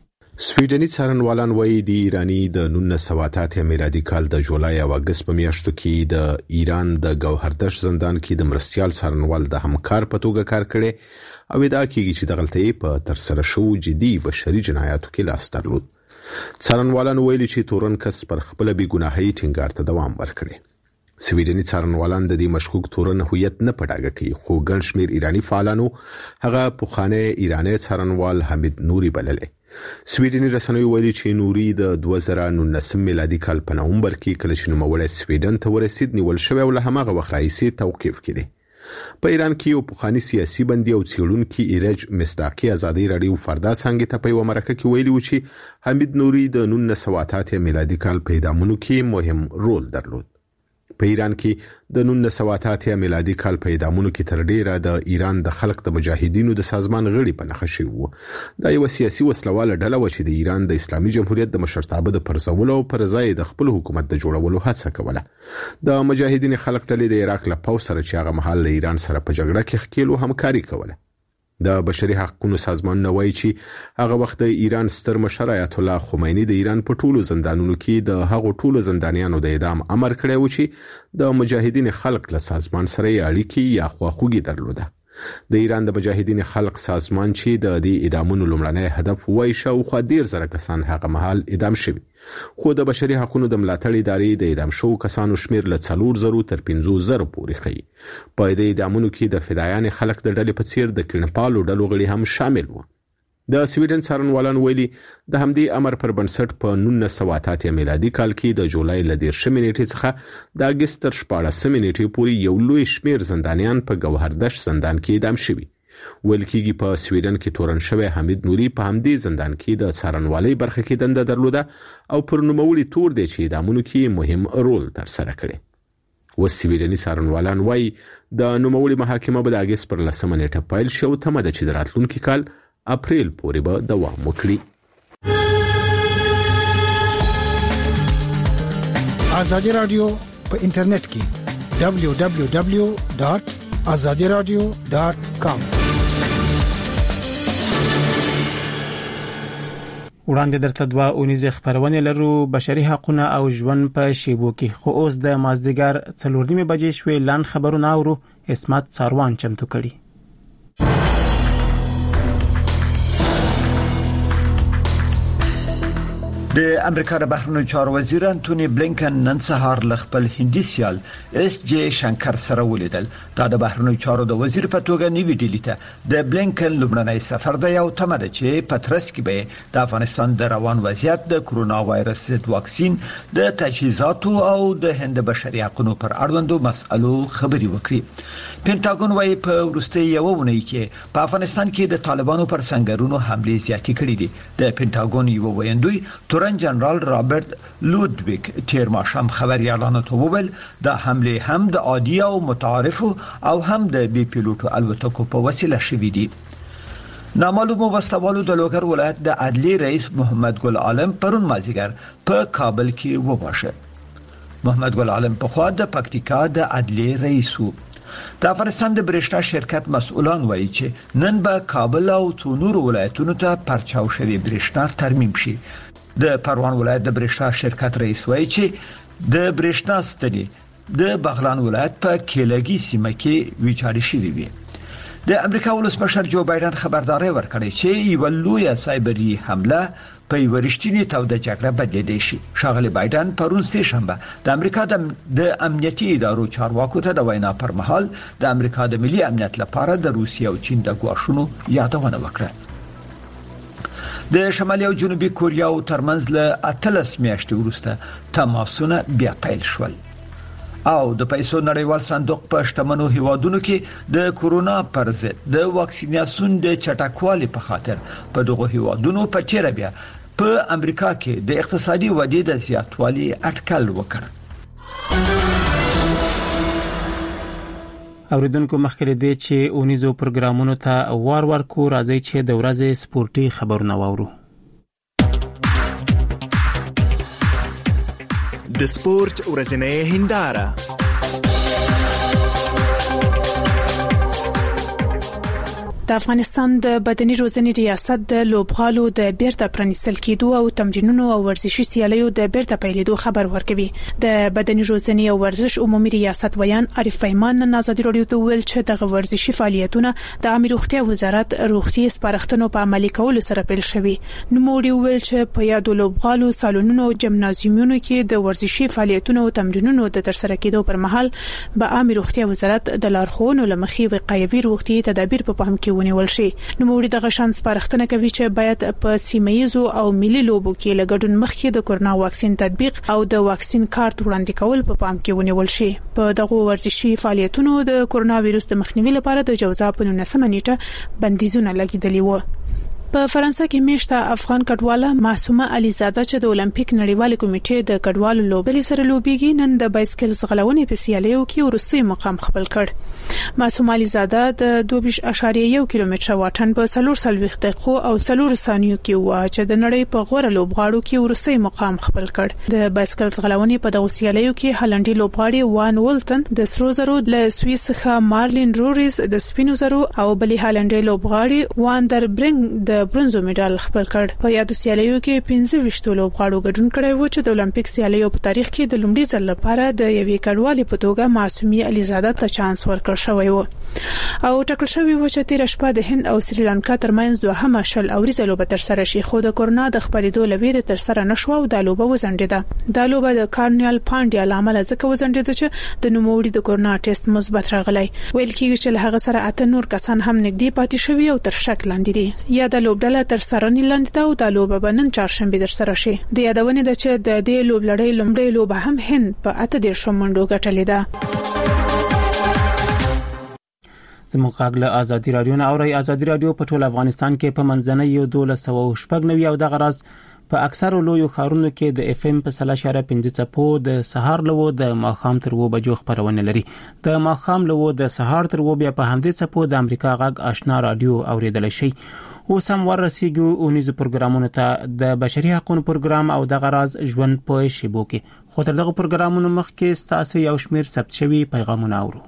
سویډني څارنوالان وایي د ایرانی د 1988 میلادي کال د جولای او اگست په میاشتو کې د ایران د گوهردش زندان کې د مرستيال څارنوال د همکار په توګه کار کړي او دا کېږي چې د غلطۍ په تر سره شو جدي بشري جنایاتو کې لاس درلود. څارنوالان ویلي چې تورن کس پر خپل بې ګناهۍ ټینګار ته دوام ورکړي. سویډني څارنوالان د دې مشکوک تورن هویت نه پټاګه کوي، خو ګڼ شمېر ایرانی فعالانو هغه پخوانی ایرانی څارنوال حمید نوري بللی. سویډني رسنیو ویلي چې نوري د 2019 میلادي کال په نومبر کې کله چې نوموړی سویډن ته ورسید نیول شوی او له هماغه وخت راهیسې توقیف کړي. په ایران کې یو پخوانی سیاسي بندي او څېړونکي ایرج مصداقي ازادي راډیو فردا څنګه ته په یو مرکه کې ویلي و چې حمید نوري د 1988 میلادي کال په اعدامونو کې مهم رول درلود. په ایران کې د 1988 میلادي کال په اعدامونو کې تر ډیره د ایران د خلق د مجاهدینو د سازمان غړي په نښه شوی وو. دا یو سیاسي وسلواله ډله و چې د ایران د اسلامي جمهوریت د مشرتابه د پرځولو او پر ځای د خپل حکومت د جوړولو هڅه کوله. د مجاهدین خلق ډلې د عراق له پوځ سره چې هغه مهال له ایران سره په جګړه کې ښکېلو همکاري کوله. د بشري حقوقو سازمان نوای چې هغه وخت د ایران ستر مشر آیت الله خمینی د ایران په ټولو زندانونو کې د هغو ټولو زندانیانو د اعدام امر کړی و چې د مجاهدین خلق له سازمان سره اړیکې یا خواخوږي درلوده. د ایران د مجاهدین خلق سازمان چې د دې اعدامونو لومړنی هدف وای شاوخوا 10,000 کسان هغه مهال اعدام شوي، خو د بشري حقوقو د ملاتړ ادارې د اعدام شوو کسانو شمیر له 4,000 تر 5,000 پورې ښیي. په دې اعدامونو کې د فدایان خلق د ډلې په څیر د کړنپالو ډلو غړي هم شامل وو. د سویډن څارنوالان ویلي د همدې امر پر بنسټ په 1988 میلادي کال کې د جولای ل 10 نیټې څخه د اگست تر 14 نیټې پورې یو لوی شمیر زندانیان په گوهردش زندان کې اعدام شوي. ویل کېږي په سویډن کې تورن شوی حمید نوري په همدې زندان کې د څارنوالۍ برخه کې دنده درلوده او پر نوموړي تور دی چې اعدامونو کې مهم رول ترسره کړی. اوس سویډني څارنوالان وایي د نوموړي محاکمه به د اگست پر 10 نیټه پیل شي او تمه ده چې د راتلونکي کال اپریل پورې به دوام وکړي. ازادي راډیو په انټرنیټ کې www.azadiradio.com. وړاندې درته دوه اونیزه خبرونه لرو. بشري حقوقونه او ژوند په شیبو کې خو اوس د مازدیګر 4:30 بجې شوې لاند خبرونه اورو. اسمت څاروان چمتو کړي. د امریکا د بهرنیو چارو وزیر انټونی بلینکن نن سهار ل خپل هندي سیال اس جی شنکر سره ولیدل. دا د بهرنیو چارو د وزیر په توګه نیوی ډیلی ته د بلینکن لومړنی سفر دی او تمه ده چې پترس کې به د افغانستان د روان وضعیت، د کرونا وایرس ضد واکسین، د تجهیزاتو او د هند بشري حقوقو پر اړوندو مسألو خبري وکړي. پینټاګون وايي په وروستي یو ونې کې په افغانستان کې د طالبانو پر سنگرونو حمله زیاتې کړې دي. د پینټاګون یو ویندوی تورن جنرال رابرټ لودویک تیر ماشام خبري اعلان وکړ د حمله هم د عادي او متعارف او هم د بي پیلوټو الوتکو په وسیله شوې دي. نامعلومو وسلوالو د لوګر ولایت د عدلي رئیس محمد ګل عالم پرون مازیګر په کابل کې وواشه. محمد ګل عالم په خوا د پکتیکا د عدلي رئیس وو. د افغانستان د برېښنا شرکت مسؤلان وایي چې نن به کابل او څو نور ولایتونو ته پرچاو شوی برېښنا ترمیم شي. د پروان ولایت د برېښنا شرکت رئیس وایي چې د برېښنا ستنې د بغلان ولایت په کېلګي سیمه کې ویجاړې شوې وي. د امریکا ولسمشر جو بایدن خبرداري ورکړې چې یو لوی سایبري حمله په ورشتنی توده جګړه بدلېدې شي. شاغلی بایدن پرون سه شنبه د امریکا د امنیتي ادارو چارواکو ته د وینا پر مهال د امریکا د ملي امنیت لپاره د روسیې او چین د ګواښونو یادونه وکړه. د شمالي او جنوبي کوریا ترمنځ له 13 میاشتې وروسته تماسونه بیا پیل شول. او د پیسو نړیوال صندوق په شتمنو هیوادونو کې د کورونا پر ضد د واکسیناسیون د چټکوالي په خاطر په دغه هیوادونو په چیرې بیا په امریکا کې د اقتصادي ودې د زیاتوالي اټکل وکړ. اوریدونکو مخکې دې چې اونیزو پروګرامونو ته وار ورکو راځي چې د ورځې سپورتي خبرونه واورو. د سپورت ورځنۍ هنداره. د افغانستان د بدني روزنې ریاست د لوبغالو د بیرته پرانیستل کېدو او تمرینونو او ورزشي سیالیو د بیرته پیلېدو خبر ورکوي. د بدني روزنې او ورزش عمومي ریاست ویان عارف پیمان نن آزادي رادیو ته ویل چې د ورزشي فعالیتونه د عامه روغتیا وزارت روغتي سپارښتنو په عملي کولو سره پیل شوي. نو موږ ویل چې په یادو لوبغالو سالونونو او جمنازیومونو کې د ورزشي فعالیتونو او تمرینونو د ترسره کېدو پر مهال به عامه روغتیا وزارت د لارښوونو لمخې وقایوي روغتي تدابیر په پام کې ونیول شي. نو موږ د غشان سپارښتنه کوي چې باید په سیمایزو او ملي لوبو کې لګډون مخکې د کورونا واکسین تطبیق او د واکسین کارت وړاندې کول په پام کې ونیول شي. په دغه ورزشي فعالیتونو د کورونا وایرس د مخنیوي لپاره د جوزا په 19 نیټه بندیزونه لګیدلي وو. په فرانسه کې میشته افغان کډواله معصومه علیزاده چې د اولمپیک نړیوال کمیټې د کډوالو لوبلې سره لوبيږي نن د بایسکل ځغلونې په سیالیو کې ورستي مقام خپل کړ. معصومه علیزاده د 2.1 کیلومتر واټن په 4 دقیقو او 4 ثانیو کې و چې د نړۍ په غوړه لوبغاړو کې ورستي مقام خپل کړ. د بایسکل ځغلونې په دغه سیالیو کې هالندي لوبغاړي وان ولټن د سرو زرو له سوئیس څخه مارلین روریز د سپینو زرو او بلی هالندي لوبغاړي واندر برنګ د برونزو میډال خپل کړ. په یادو سیالیو کې 15 لوبغاړو ګډون کړی و چې د اولمپیک سیالیو په تاریخ کې د لومړي ځل لپاره د یوې کډوالې په توګه معصومه علیزاده ته چانس ورکړ شوی و او ټاکل شوی و چې تیر شپه د هند او سریلانکا ترمنځ دوهمه شل اوریزه لوبه تر سره شي خو د کورونا د خپرېدو لویره تر سره نشو او د لوبه وزندیده. د لوبه د کارنیال پانډیا لامل ځکه وزندیده چې د نوموړي د کورونا ټیسټ مثبت راغلی. ویل کېږي چې له هغه سره اته نور کسان هم نږدې پاتې شوي او تر شک لاندې دي. یا د لوبډله تر سره نه لاندې دا او د لوبه بنن چهارشنبه در سره شي. د یادونه ده چې د دې لوبلړۍ لومړی لوبه هم هند په 8 منډو ګټلې ده. زموږ غاګله آزادي رادیو نه اوري. آزادي رادیو په ټول افغانستان کې په منځنۍ 1290 او د غراز په اکثرو لویو ښارونو کې د اف ام په 3.5 څپو د سهار لوو د ماښام تر 2 بجو خبرونه لري. د ماښام لوو د سهار تر 2 بیا په همدې څپو د امریکا غږ آشنا رادیو اوریدل شي. اوس هم ورسیږو اونیزو پروګرامونو ته د بشري حقوقو پروګرام او د غراز ژوند په شیبو کې. خو تر دغه پروګرامونو مخکې ستاسو یو شمیر ثبت شوی پیغامونه اورو.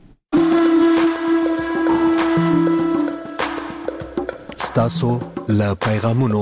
ستاسو له پیغامونو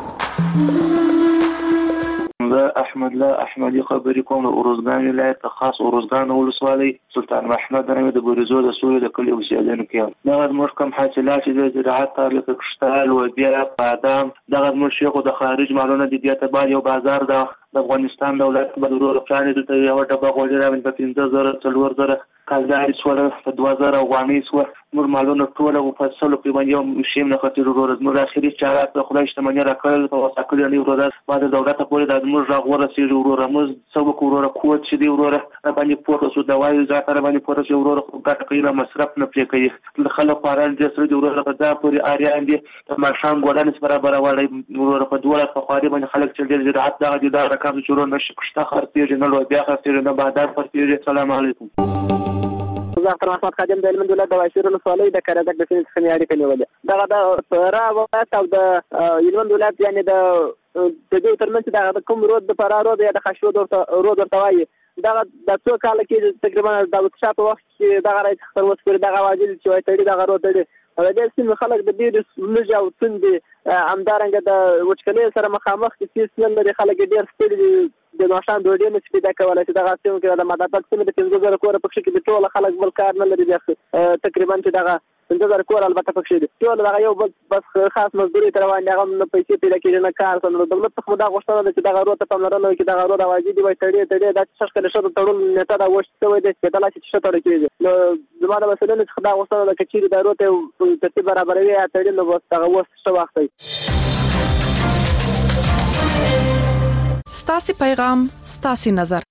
زه احمد لا احمدي خبرې کوم د اورزګان ولایت خاص اورزګان ولسوالۍ سلطان محمد رحمت د بورزو د سولې د کلی اوسیدونکو کې دغه زموږ کوم حاصلات د زراعت لکه کشتال او بیا بادام دغه زموږ شیخو د خارج مالونه د دې ته بعد یو بازار د افغانستان دولت بدرور پلان د یو ډبه غوړي راوند په 15000 40000 کالداري سوله په 2000 غوامي سو نور مالونه ټول او فصل په باندې یو شیم نه خطر ورور زموږ اخري چارات په خدای شتمنۍ راکړل په وساکل نه ورور بعد دولت په پوره د زموږ راغوره سي ورور موږ سبق ورور کوټ چې دی ورور باندې پورته سو دوايي ځاتره باندې پورته سي ورور خو ګټه کوي مصرف نه پرې کوي خلک قران دې سره دی ورور په دا پوری اریان دي ما شام ګولانس برابر وړي ورور په دوله په خاري باندې خلک چې دې زراعت دغه د رقم شروع نشي کشته خرڅېږي نه لو بیا خرڅېږي نه بازار خرڅېږي. السلام علیکم. زه اختر محمد خادم د علم دولت د واشر ولسوالۍ د کارادک د سیمې څخه اړیکه نیولې دغه د را ولایت او د علم دولت یعنی د دې ترمنځ د کوم رود د فرارو یا د خشو رود ورتوي دغه د څو کال کې تقریبا د وښه په وخت کې دغه راځي خطر وسپر دغه واجب چې وایي تړي دغه رود تړي او د سیمې خلک د ډېر لږ او څنډې امدارنګ د وچکلې سره مخامخ کې سیستم لري خلک ډېر ستړي د ناشان ډوډۍ نه پیدا کولای چې دغه سیمه کې د مدافعت سیمه د 15000 کور پکې کې د ټول خلک بل کار نه لري تقریبا چې دغه 15000 کور البته پکې دي ټول دغه یو بس خاص مزدوري تر باندې هغه نه پیسې پیدا کېږي نه کار څنګه دولت څخه دا غوښتنه ده چې دغه روته پاملرنه وکړي دغه روته واجب وي تړي دا څه څه شته تړل نته دا وښته وي د کله چې څه تړل کېږي نو زموږ د مسلې څخه دا غوښتنه ده چې دا روته ترتیب برابروي یا تړي نو بس هغه وښته وخت ستاسي پیغام ستاسي نظر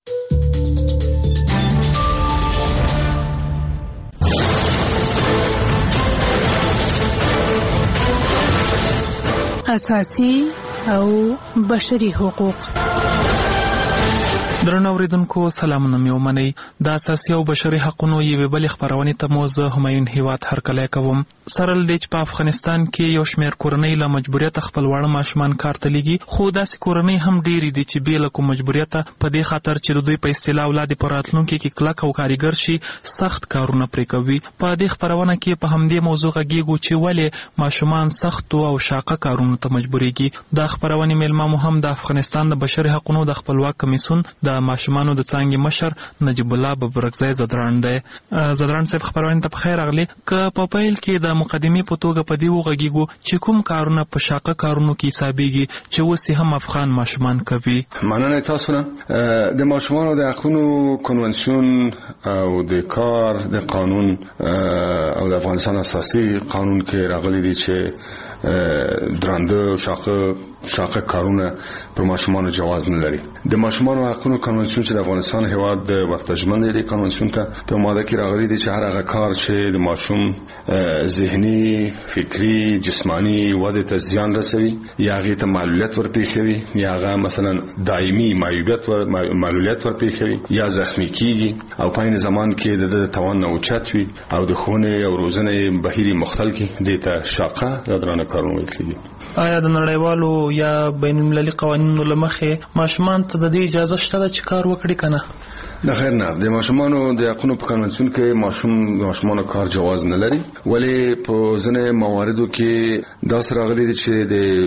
اساسي او بشري حقوق. درنو اوریدونکو سلامونه مې ومنئ. د اساسي او بشري حقوقو یوې بلې خبرونې ته مو زه همایون هیواد هرکلی کوم. سره له دې چې په افغانستان کې یو شمېر کورنۍ له مجبوریت خپل واړه ماشومان کار ته لیږي خو داسې کورنۍ هم ډېرې دي چې بې له کوم مجبوریت په دې خاطر چې د دوی په اصطلاح اولاد په راتلونکي کې کلک او کارګر شي سخت کارونه پرې کوي. په دې خبرونه کې په همدې موضوع غږیږو چې ولې ماشومان سخت او شاقه کارونو ته مجبورېږي. د خبرونې میلمه مو هم د افغانستان د بشري حقوقو د خپلواک کمیسیون د ماشومانو د څانګې مشر نجیب الله ببرکزی زدران دی. زدران صاحب خبرونه ته بخیر راغلی. که په پیل کې د مقدمې په توګه په دې وغږیږو چې کوم کارونه په شاقه کارونو کې حسابېږي چې اوس هم افغان ماشومان کوي. مننه تاسو نه. د ماشومانو د حقوقو کنوانسیون او د کار د قانون او د افغانستان اساسي قانون کې راغلي دي چې درانده شاقه کارونه پر ماشومانو جواز نه لري. د ماشومانو حقوقو کنوانسیون چې د افغانستان هیواد د ورتجمن دی کنوانسیون ته په ماده کې راغلي دي چې هر هغه کار چې د ماشوم ذهني فکری جسمانی وده ته زیان رسوي یا هغه ته معلولیت ورپېښوي یا هغه مثلا دایمي معلولیت ورپېښوي یا زخمی کیږي او په عین زمان کې د توان نه اوچت وي او د ښوونې او روزنې بهیري مختل کې د ته شاقه د درانه کارونه ویل کېږي. آیا د نړیوالو یا بین المللي قوانینو لمخې ماشومان ته د دې اجازه شته چې کار وکړي کنه؟ د خیر نه. د ماشومانو د حقوقو په کنوانسیون کې ماشومانو کار جواز نه لري ولی په ځینې مواردو کې دا سره غلي دي چې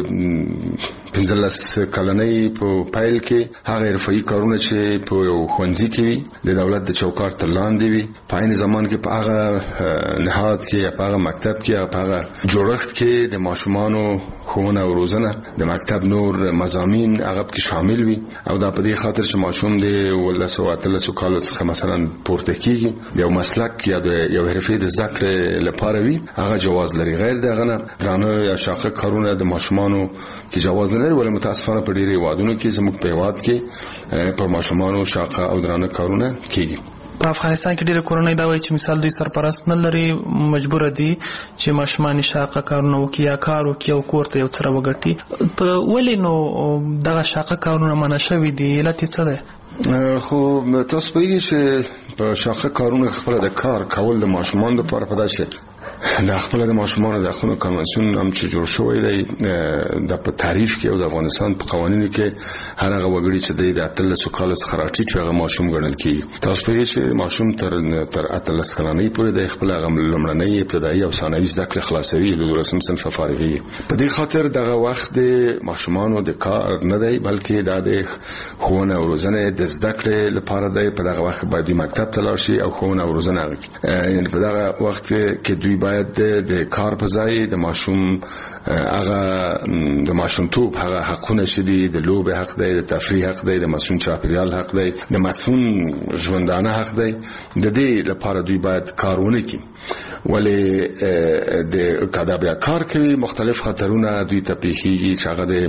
د 15 کلنۍ په پایل کې هغه حرفي کارونه چې په یو ښوونځي کې وي د دولت د چوکاټ تر لاندې وي په عین زمان کې په هغه نهاد کې یا په هغه مکتب کې یا په هغه جوړښت کې د ماشومانو ښوونه او روزنه د مکتب نور مضامین هغه کې شامل وي او دا په دې خاطر چې ماشوم د ولسو کالو څخه مثلا پورته کیږي یو مسلک یا د یو حرفې د ذکر لپاره وي هغه جواز لري. غیر دغه نه درانه یا شاقه کارونه د ماشومانو کې جواز نه لري ولې متاسفانه په ډیری وادونو کې زموږ په هیواد کې پر ماشومانو شاقه او درانه کارونه کیږي. په افغانستان کې ډېر کورنۍ دا وایي چې مثال دوی سرپرست نه لري، مجبور دي چې ماشومان شاقه کارونه وکړي یا کار وکړي او کور ته یو څه راوګټي. ولې نو دغه شاقه کارونه منع شوي دي؟ علت یې څه دی؟ خو تاسو پوهیږئ چې په شاقه کارونه خپله د کار کول د ماشومانو لپاره په داسې د خپل د ماشومانو د حقوقو کنوانسیون هم چې جوړ شوی دی د په تعریف کې او د افغانستان په قوانینو کې هر هغه وګړي چې د 13 کال څخه راټیټ وي هغه ماشوم ګڼل کیږي. تاسو پوهیږئ چې ماشوم تر 13 کلنۍ پورې د خپل هغه لومړنۍ ابتدایي او ثانوي زده کړې خلاصوي، د 12 صنف فارغي. په دې خاطر دغه وخت د ماشومانو د کار نه دی بلکې د ښوونه او روزنه د زده کړې لپاره دی. په دغه وخت باید مکتب ته لاړ شي او ښوونه او روزنه یعنی په دغه وخت کې دوی باید د کار په ځای د ماشوم هغه د ماشومتوب هغه حقونه چې دي، د لوبې حق دی، د تفریح حق دی، د مسؤل چاپیریال حق دی، د مسؤل ژوندانه حق دی. د دې لپاره دوی باید کارونه کوي. ولې د کدا بیا کار کوي مختلف خطرونه دوی ته پیښیږي چې هغه د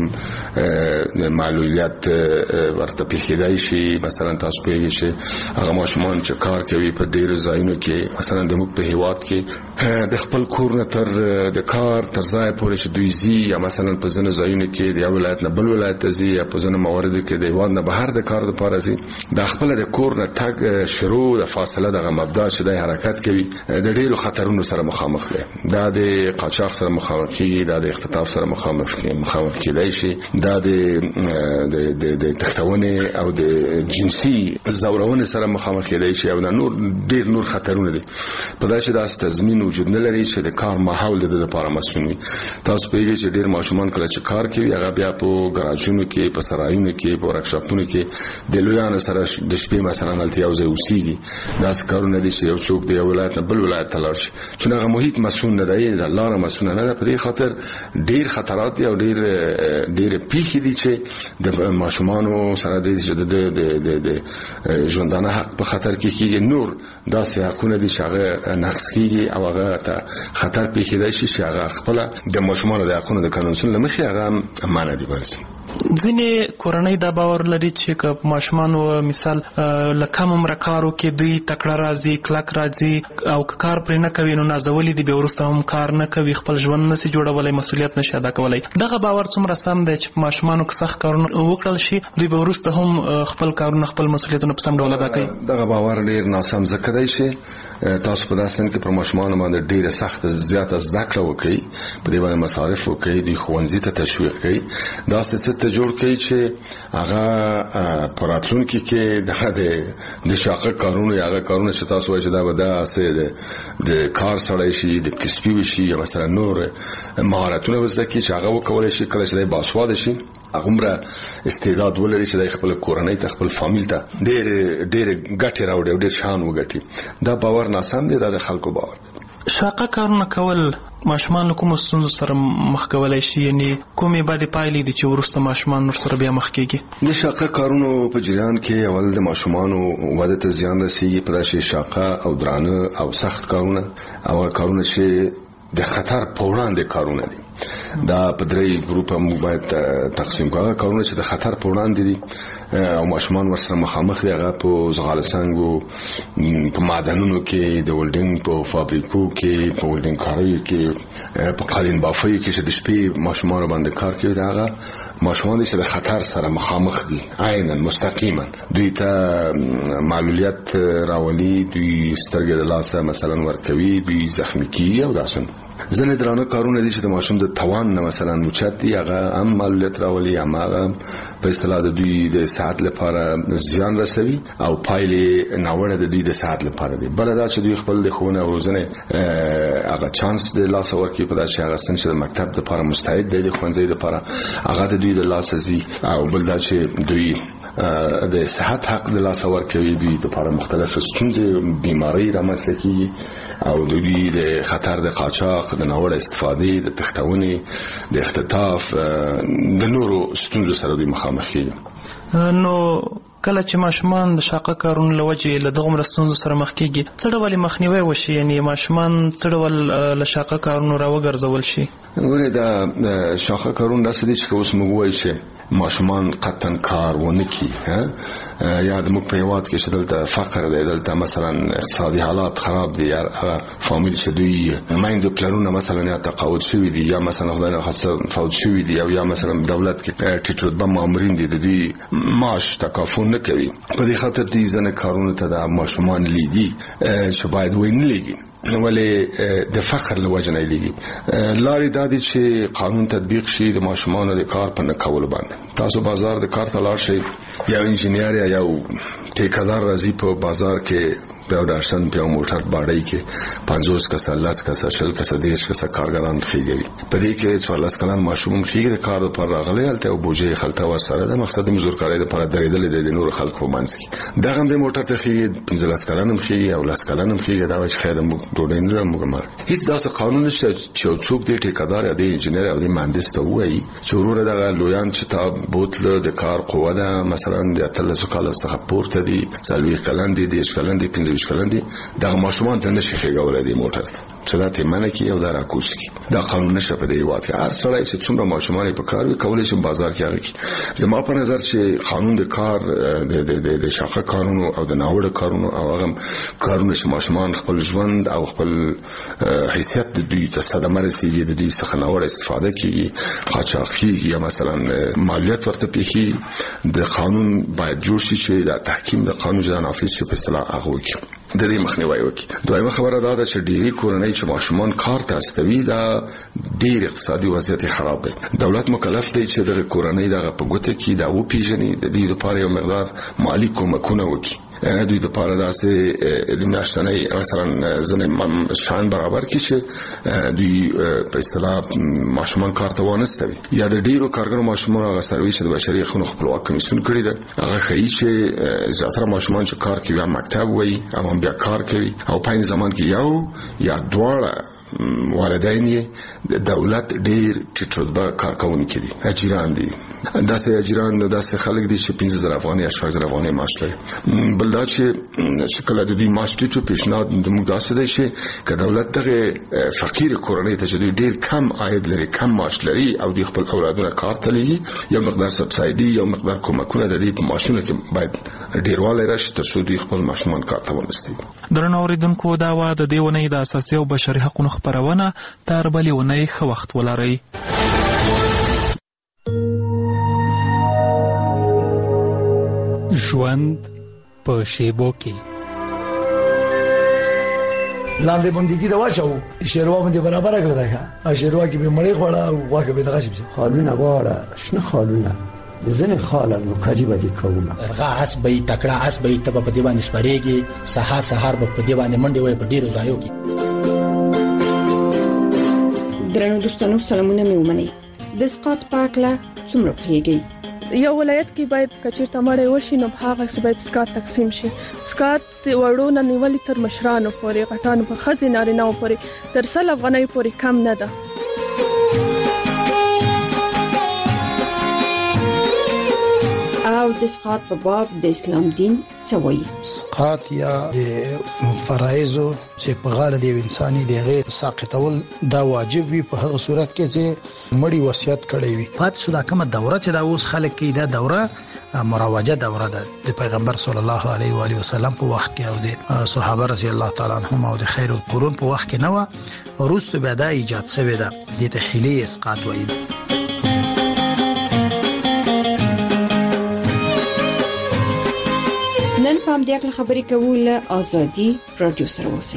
معلولیت ورته پیښیدای شي. مثلا تاسو پوهیږئ چې هغه ماشومان چې کار کوي په ډیرو ځایونو کې، مثلا د موږ په هیواد کې د خپل کور نه تر د کار تر ځای پورې چې دوی ځي، یا مثلا په ځینو ځایونو کې د یو ولایت نه بل ولایت ته ځي، یا په ځینو مواردو کې د هیواد نه بهر د کار لپاره ځي. د خپل د کور نه تګ شروع د فاصله دغه مبدا چې د حرکت کوي د ډیرو خطرونو سره مخامخ دی. دا د قاچاق سره مخامخ کیږي، دا د اختطاف سره مخامخ کیدای شي، دا د تختونې او د جنسي زورونې سره مخامخ کیدای شي، او نور ډیر نور خطرونه دي. په داسې تضمین وجود نه لري چې د کار ماحول د لپاره مسؤل وي. تاسو پوهیږئ چې ډیر ماشومان کله چې کار کوي هغه بیا په ګراجونو کې، په سرایونو کې، په ورکشاپونو کې د لویانو سره د شپې مثلا هلته یو ځای اوسېږي. داسې کارونه دي چې یو څوک د یو ولایت نه بل ولایت ته لاړ شي، چې هغه محیط مسؤل نه دی، د لاره مسؤل نه ده. په دې خاطر ډیر خطرات دي او ډیر پیښې دي چې د ماشومانو سره د ژوندانه حق په خطر کې کیږي. نور داسې حقونه دي چې هغه نقض کیږي او هغه ته خطر پیښیدای شي چې هغه خپل د ماشومانو د حقوقو د قانون له مخې هغه معنی دی. بس ځینې کورنۍ دا باور لري چې که ماشومان مثال له کم عمره کارو کې دوی تکړه راځي، کلک راځي، او که کار پرې نه کوي نو نازولي دي، بیا وروسته هم کار نه کوي، خپل ژوند نشي جوړولی، مسؤلیت نشي ادا کولی. دغه باور څومره سم دی چې ماشومانو که سخت کارونه وکړل شي دوی به وروسته هم خپل کارونه، خپل مسؤلیتونه په سم ډول ادا کوي؟ دغه باور ډیر ناسم ځکه دی چې تاسو په داسې کې پر ماشومانو باندې ډیره سخته زیاته زده کړه وکړي، په دې باندې مصارف وکړي، دوی ښوونځي ته تشویق کړي، داسې څه ته جوړ کړي چې هغه په راتلونکي کې د شاقه کارونه یا هغه کارونه چې تاسو وایئ چې دا به داسې د کار سړی شي، د کسبي وشي، یا مثلا نور مهارتونه وزده کړي چې هغه وکولی شي کله چې دی باسواده شي، هغومره استعداد ولري چې د خپل کورنۍ ته، خپل فامیل ته ډېر ګټې راوړي او ډېر شان وګټي. دا باور ناسم دی، دا د خلکو باور دی. شاقه کارونه کول ماشومان له کومو ستونزو سره مخ کولی شي؟ یعنې کومې بدې پایلې دي چې وروسته ماشومان ورسره بیا مخ کېږي؟ د شاقه کارونو په جریان کې اول د ماشومانو وده ته زیان رسېږي. په داسې شاقه او درانه او سخت کارونه او کارونه چې د خطر په وړاندې کارونه دي، دا په درې ګروپه موږ باید تقسیم کړو. کارونه چې د خطر په وړاندې دي او ماشومان ورسره مخامخ دي، هغه په زغال سنگو، په معدنونو کې، د ولډینګ په فابریکو کې، په ولډینګ کاریو کې، په قالین بافیو کې چې د شپې ماشومان باندې کار کوي. دا هغه ماشومان دي چې د خطر سره مخامخ دي، عیناً مستقیما دوی ته معلولیت راولي، دوی سترګې د لاسه مثلا ورکوي، دوی زخمی کیږي او داسې. ځینې درانه کارونه دي چې د ماشوم د توان نه مثلا اوچت دي، هغه هم معلولیت راولي، هم هغه په اصطلاح د دوی د صحت لپاره زیان رسوي او پایلې ناوړه د دوی د صحت لپاره دي. بل دا چې دوی خپل د ښوونې او روزنې هغه چانس د لاسه ورکوي، په داسې هغه سن چې د مکتب لپاره مستعد دی، د ښوونځي لپاره هغه د دوی د لاسه ځي. او بل دا چې دوی د صحت حق د لاسه ورکوي، دوی لپاره مختلف ستونزې، بیماری رامنځته کیږي او دوی د خطر د قاچاق، د ناوړه استفادې، د تختونې، د اختطاف، د نورو ستونزو سره دوی مخامخ کیږي. نو کله چې ماشومان د شاقه کارونو له وجې له دغومره ستونزو سره مخ کېږي، څه ډول مخنیوی وشي؟ یعنې ماشومان څه ډول له شاقه کارونو راوګرځول شي؟ ګورې دا شاقه کارونه داسې دي چې اوس موږ وایو چې ماشومان قطن کار ونه کی یا د موږ په هیواد کې شدلته فقر دی، دلته مثلا اقتصادي حالات خراب دي، یا فامیل چې دوی مایندو پلانونه مثلا یا تقاعد شوی دي یا مثلا خدای نخواسته فوت شوی دي یا مثلا دولت کې ټیټ رتبه مامورین دي، د دوی معاش تکافل نه کوي. په دې خاطر دوی ځنه کارونه ته د ماشومان لیږي چې باید ویني لیږي، ولې د فقر له وجه نه لیږي. لارې دا دي چې قانون تطبیق شي د ماشومانو د کار په نه کولو باندې. تاسو بازار د کار ته لاړ شئ، یا انجینیر یا یو ټیکادار راځي په بازار کې په ډاشن په موټر باندې کې 50 کسه 10 کسه 40 کسه 10 کسه کارګران خېږي. په دې کې 14 کلن ماشوم خېږي د کار پر راغلي هلته او بوجي خلته ورسره د مقصد مزدور کاري لپاره درېدل د نور خلکو منځ کې دغه د موټر ته خېږي 15 کلن هم خېږي او 10 کلن هم خېږي. دا چې خیر موږ ډوډۍ نه موږ هیڅ داسې قانون نشته چې څوک دې ټیکادار یا دې انجینر یا دې مهندس ته وایي چې ورور دغه لویان چې تا بوتل د کار قوه ده مثلا د 13 کال څخه پورته دي 40 کلن دي 10 کلن دي 15 کلن دي دغه ماشومان ته نشي خېګولای دی موټر څه راته منه کی او دا راکوس کی. دا قانون نشه په دې وخت کې هر سړی چې څومره ماشومان په کار وي کولای شي بازار کې هغه زما په نظر چې قانون د کار د شاخه قانون او د ناوړه قانون او هغه کارونه چې ماشومان خپل ژوند او خپل حیثیت د دوی ته صدمه رسیږي، د دوی څخه ناوړه استفاده کوي، قاچاقي یا مثلا مالیات ورته پیخي، د قانون باید جوړ شي چې د تحکیم د قانون جنا نافذ شي په اصطلاح هغه وکړي د دې مخنیوي وکړي. دویمه خبره دا ده چې ډېری کورنۍ چې ماشومان کار ته استوي دا ډېر اقتصادي وضعیت خراب دی. دولت مکلف دی چې د کورنۍ دغه په ګوته کې دا و پیژني، د دې لپاره یو مقدار مالی کومکونه وکړي، دوی د لپاره داسې د میاشتنۍ مثلا ځنې شان برابر کړي چې دوی په اصطلاح ماشومان کار ته وانستوي. یا د ډېرو کارګرو ماشومان هغه سروي چې د بشري حقوقو خپلواک کمیسیون کړی ده هغه ښیي چې زیاتره ماشومان چې کار کوي یا مکتب وایي او بیا کار کوي او په زمان کې یو یا دواړه والدین یې دولت ډېر ټیټ رتبه کارکونکي دي، اجیران دي. داسې اجیران داسې خلک دي چې 15000 افغانۍ یا 16000 افغانۍ معاش لري. بل دا چې کله د دوی معاش ټیټ پیشنهاد موږ داسې دی چې که دولت دغه فقیر کورنۍ ته چې دوی ډېر کم عاید لري، کم معاش لري او دوی خپل اولادونه کار ته لیږي، یو مقدار سبسایډي یو مقدار کومکونه د دې په معاشونو کې باید ډېروالی راشي تر څو دوی خپل ماشومان کار ته ورسوي. درنو اوریدونکو دا و د دې ونې د اساسي او بشري حقوقو خبرونه تر بلې ونې ښه وخت ولرئ. ژوند په شیبو کې لاندې باندې دا واچو شیروا باندې برابر کړل دا شیروا کې به مړې خوړه او واګه به دغه شي خالونه واړه شنه خالونه ځنه خالونه کاجی باندې کومه رغه اس به تکړه اس به تب په دی باندې شپريږي سحر به په دی باندې منډي وي په ډیرو ځایو کې. درنو دوستانو سلامونه مې ومني. د سقاط پاکله څومره پیږي یو ولایت کې باید کچیرته مړې وشي نو هغه څه باید سقاط تقسیم شي. سقاط وړو نه نیولې تر مشرانو پورې غټانو په خزي نارینه پورې تر 100 افغانۍ پورې کم نه ده. او د سقاط په باب د اسلام دین څه وایي؟ سقاط یا د فرایضو چې په غاړه دی انساني دی غیر ساقطول دا واجب وي په هغه صورت کې چې مړی وصیت کړی وي. پات شو دا کومه دوره چې دا اوس خلک کې دا دوره مروجه دوره ده د پیغمبر صلی الله علیه و علیه وسلم په وخت کې او د صحابه رضی الله تعالی عنهم او د خیر القرون په وخت کې نه و، وروسته بیا دا ایجاد شوی ده د تحلیل اسقاط وایي. نن په دې اړه خبرې کوو له ازادي رادیو سره اوسئ.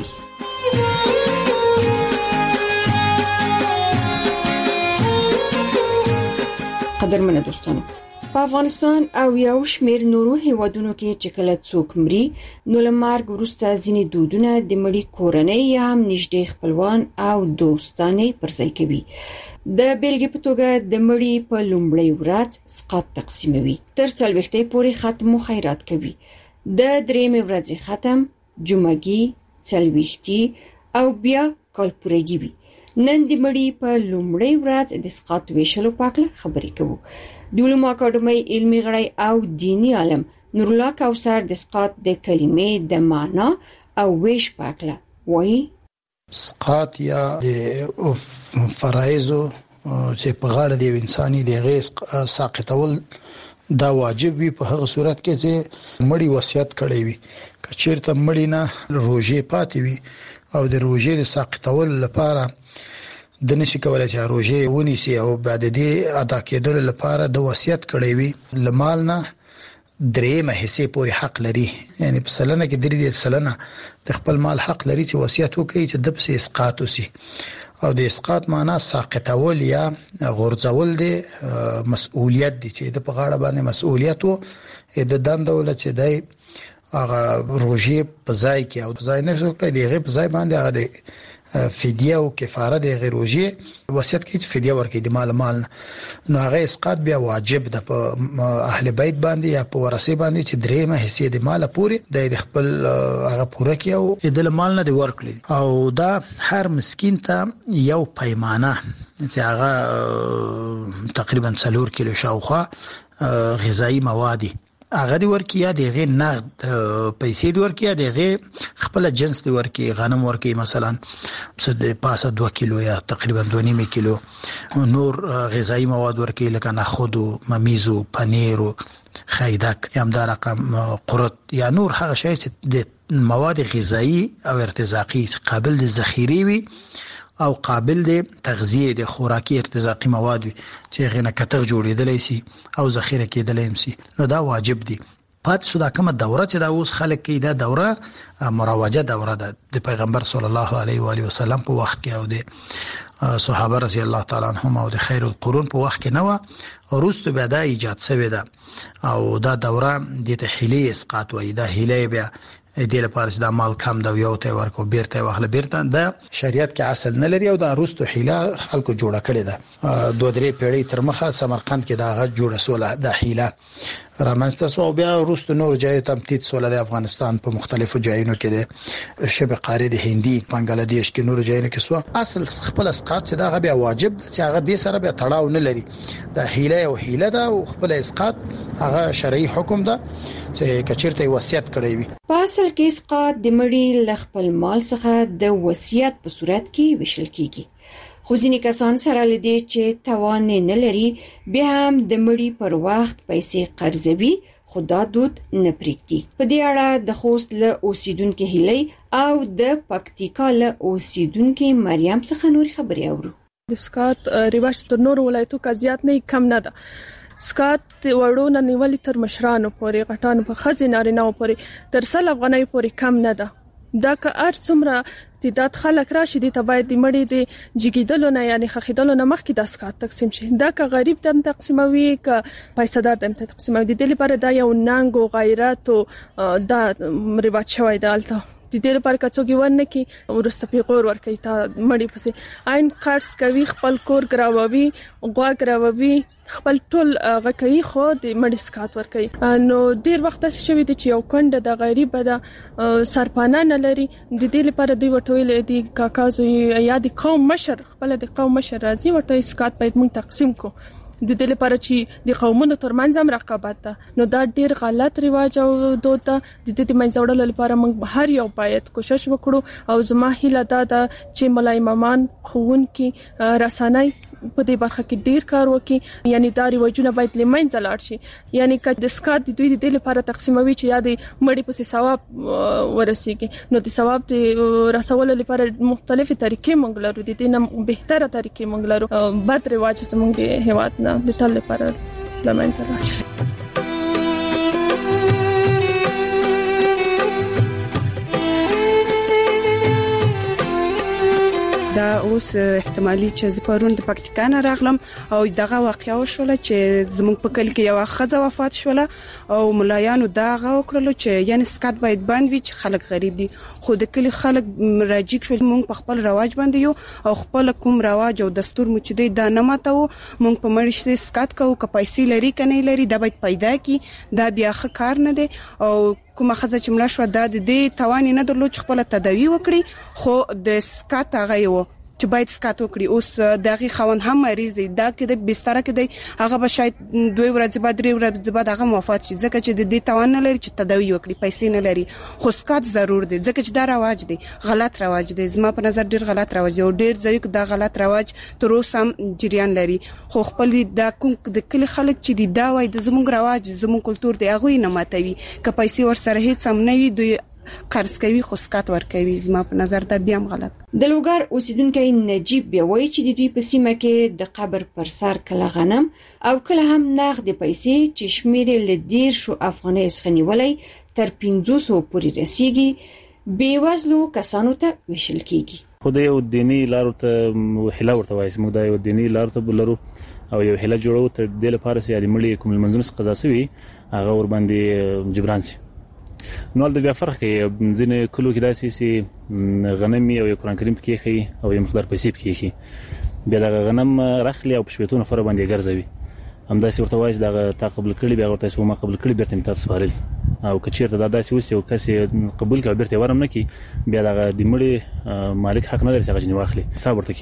قدرمن دوستانو، په افغانستان او یو شمېر نورو هیوادونو کې چې کله څوک مري نو لمرګ وروسته ځینې دودونه د مړي کورنۍ یا هم نږدې خپلوان او دوستانه پرځای کوي. د بیلګې په توګه د مړي په لومړۍ ورځ سقاط تقسیموي، تر 40 پورې ختم او خیرات کوي. د درېمې ورځې ختم جمعګي 40 او بیا کالپورګي وي. نن د مړي په لومړۍ ورځ د سقاط ویشلو پاکله خبرې کوو. د علومو اکاډمۍ علمي غړی او دینی عالم نور الله کوثر د سقاط د کلمې د معنا او ویش پاکله وایي. سقاط یا د فرایضو چې په غاړه دی انساني دی غیس ساقطول دا واجب وي په هغه صورت کې چې مړی وصیت کړی وي کچیرته مړی نه روزه پاتې وي او د روزه ساقطول لپاره د نشي کولای چې روزه ونیسي او بعد دې ادا کېدل لپاره د وصیت کړی وي لمال نه درېمه حصے پورې حق لري یعنی په سلنه کې درې سلنه د خپل مال حق لري چې وصیت وکړي چې د پسې اسقاط وسی او د اسقاط معنا ساقطول یا غورځول دي مسؤلیت دي چې د په غاړه باندې مسؤلیت او د دندول چې دی هغه روزه په ځای کې او ځای نه شو کړی دی په ځای باندې هغه فدیه او کفاره د غیروجه وصیت کې فدیه ورکړي د مال نو هغه اسقاط بیا واجب ده په اهل بیت باندې یا په ورثه باندې چې درېمه حصے د مال پورې د خپل هغه پوره کې او د مال نه دی ورکړي او دا هر مسکین ته یو پیمانه چې هغه تقریبا 4 کیلو شاوخه غذایی مواد هغه دی ورکی یا دغه نقد پیسې دی ورکی یا دغه خپل جنس دی ورکی غنم ورکی مثلا څه د پاسه 2 کیلو یا تقریبا 2.5 کیلو نور غذایی مواد ورکی لکه نخود او ممیز او پنیر او خیدک یا هم دا رقم قرط یا نور هغه شی چې د مواد غذایی او ارتزاقي قابل د ذخیره وي او قابل د تغذیه د خوراکي ارتزاقي مواد چې غنه کتغ جوړیدلای شي او ذخیره کېدلای شي نو دا واجب دي پات شو دا کومه دوره چې دا اوس خلک کې دا دوره مروجه دوره ده د پیغمبر صلی الله علیه و علیه وسلم په وخت کې او د صحابه رضی الله تعالی عنهم او د خیر القرون په وخت کې نو وروسته بیا دا ایجاد شوی ده او دا دوره د تحلیل اسقاط وای دا هیله بیا د لپاره چې د مال کم دا یو ته ورکو بیرته واخله بیرته د شریعت کې اصل نه لري او د روستو حیله خلکو جوړه کړې ده 2-3 پیړۍ تر مخه سمرقند کې دا غږ جوړه سوله د حیله رامنځته سو بیا روستو نور ځای تمتید سوله د افغانستان په مختلفو ځایونو کې د شبه قاره د هندي بنگلاديش کې نور ځایونو کې سو اصل خپل اسقاط چې دا بیا واجب چې هغه دې سره بیا تړاو نه لري د حیله او حیله دا او خپل اسقاط هغه شرعي حکم ده چې کچیرته وصیت کړی وي په اصل کې اسقاط د مړي ل خپل مال څخه د وصیت په صورت کې وشل کیږي خو ځینې کسان سره لدی چې توان نه لري بیا هم د مړي پر وخت پیسې قرضوي خدا دود نه پریږدي په دې اړه د خوست له اوسیدونکو هلي او د پکتیکا له اوسیدونکو مریم څخه نور خبري اورو د اسقاط رواج تر نور ولایتو کا زیات نه کم نه ده اسقاط وړو نه نیولې تر مشرانو پورې غټانو په خزیناري نه پورې تر 100 افغانۍ پورې کم نه ده دا که ار څومره تعداد خلک راشي دي ته باید د مړي د جګیدلو نه یعنی خخیدلو نه مخکې د اسقاط تقسیم شي دا که غریب ته تقسیموي که پیسې دار ته تقسیموي د دې لپاره دا یو ننګ او غیرت او دا رواج شوی دی الته د دې لپاره کڅوګي ورنه کې ورسته پیغور ورکې تا مړی پسې عین کارس کوي خپل کور ګراوي غوا ګراوي خپل ټول غکې خو د مړی اسقاط ورکې نو ډیر وخت شوی دی چې یو کند د غریب د سرپانه نه لري د دې لپاره دوی وټویل دي کاکازو یا د قوم مشر خپل د قوم مشر راځي ورته اسقاط باید موږ تقسیم کو د دې لپاره چې د قومونو ترمنځ هم رقابت ده نو دا ډیر غلط رواج او دود ده د دې منځوړلو لپاره موږ هر یو باید کوشش وکړو او زما هیله ده چې ملای امامان خوون کې رسانای په دې برخه کې ډیر کار وکړي یعنی دا رواجونه باید لمنځه لاړ شي یعنی که د اسقاط د دوی د لپاره تقسیموي چې یا د مړي په ثواب ورسیږي نو د ثواب د رسولو لپاره مختلفه طریقې موږ لرو د دې نه بهتره طریقې موږ لرو بد رواج زموږ د هیواد نه د تل لپاره لمنځه لاړ شي دا اوس احتمالي چې زپرون د پکتیکا نه راغلم او دغه واقعیا وشوله چې زموږ په کلی کې یو خزه وفات شوله او ملایانو داغه وکړلو چې یعنی اسقاط باید بند وي چې خلک غریب دي خو د کلی خلک راجیک شو موږ په خپل رواج باندې یو او خپل کوم رواج او دستور مو چې دا نه ماتو موږ په مړی اسقاط کوو که پیسې لري کني لري دا باید پیدا کی دا بیا ښه کار نه دی او کومه خزه چې مړه شو د دې توان نه درلود چې خپل تداوی وکړي خو د اسقاط هغه یو چې باید سکات وکړي. اوس دغه خوند هم مریض دی دا کې د بستر کې دی هغه به شاید 2 ورځې بعد 3 ورځې بعد هغه وفات شي ځکه چې د دې توان نه لري چې تداوی وکړي، پیسې نه لري. خو سکات ضرور دی ځکه چې دا رواج دی، غلط رواج دی. زما په نظر ډیر غلط رواج دی او ډیر ځای کې دا غلط رواج تر اوسه جریان لري. خو خپل دا کوم د کلی خلک چې دی دا وای د زموږ رواج زموږ کلچر دی هغه نه ماتوي، که پیسې ور سره هیڅ هم نه وي دوی قرض کوي خو سکات ورکوي. زما په نظر دا بیا هم غلط. د لوګر اوسیدونکو نجیب بیا وایي چې د دوی په سیمه کې د قبر پر سر کله غنم او کله هم نغد پیسې چې شمیر له 10 افغانۍ څخه نیولې تر 500 پورې رسیدي بیوزلو کسانو ته ویشل کیږي. خو د یو دینی لارو ته وحله ورته وایي، موږ د یو دینی لارو ته بلرو او یو وحله جوړو ته د لپاره چې د مړي کوم منځونه قضا شوی هغه ور باندې جبران شي. نو د بیا فرق کې ځینې کلو کې داسې سي غنمي او قرآن کریم کې خي او یو مقدار پیسې کې خي بیا د غنم راخلي او پښپېتونه فر باندې ګرځوي همداسې ورته وایي دا تا قبول کړي بیا ورته سو ما قبول کړي بیرته تاسو سپارل او کچیرته دا داسې وسی او کسي قبول کړي بیرته ورم نه کی بیا د مړي مالک حق نه لري چې غنی واخلي. حساب ورته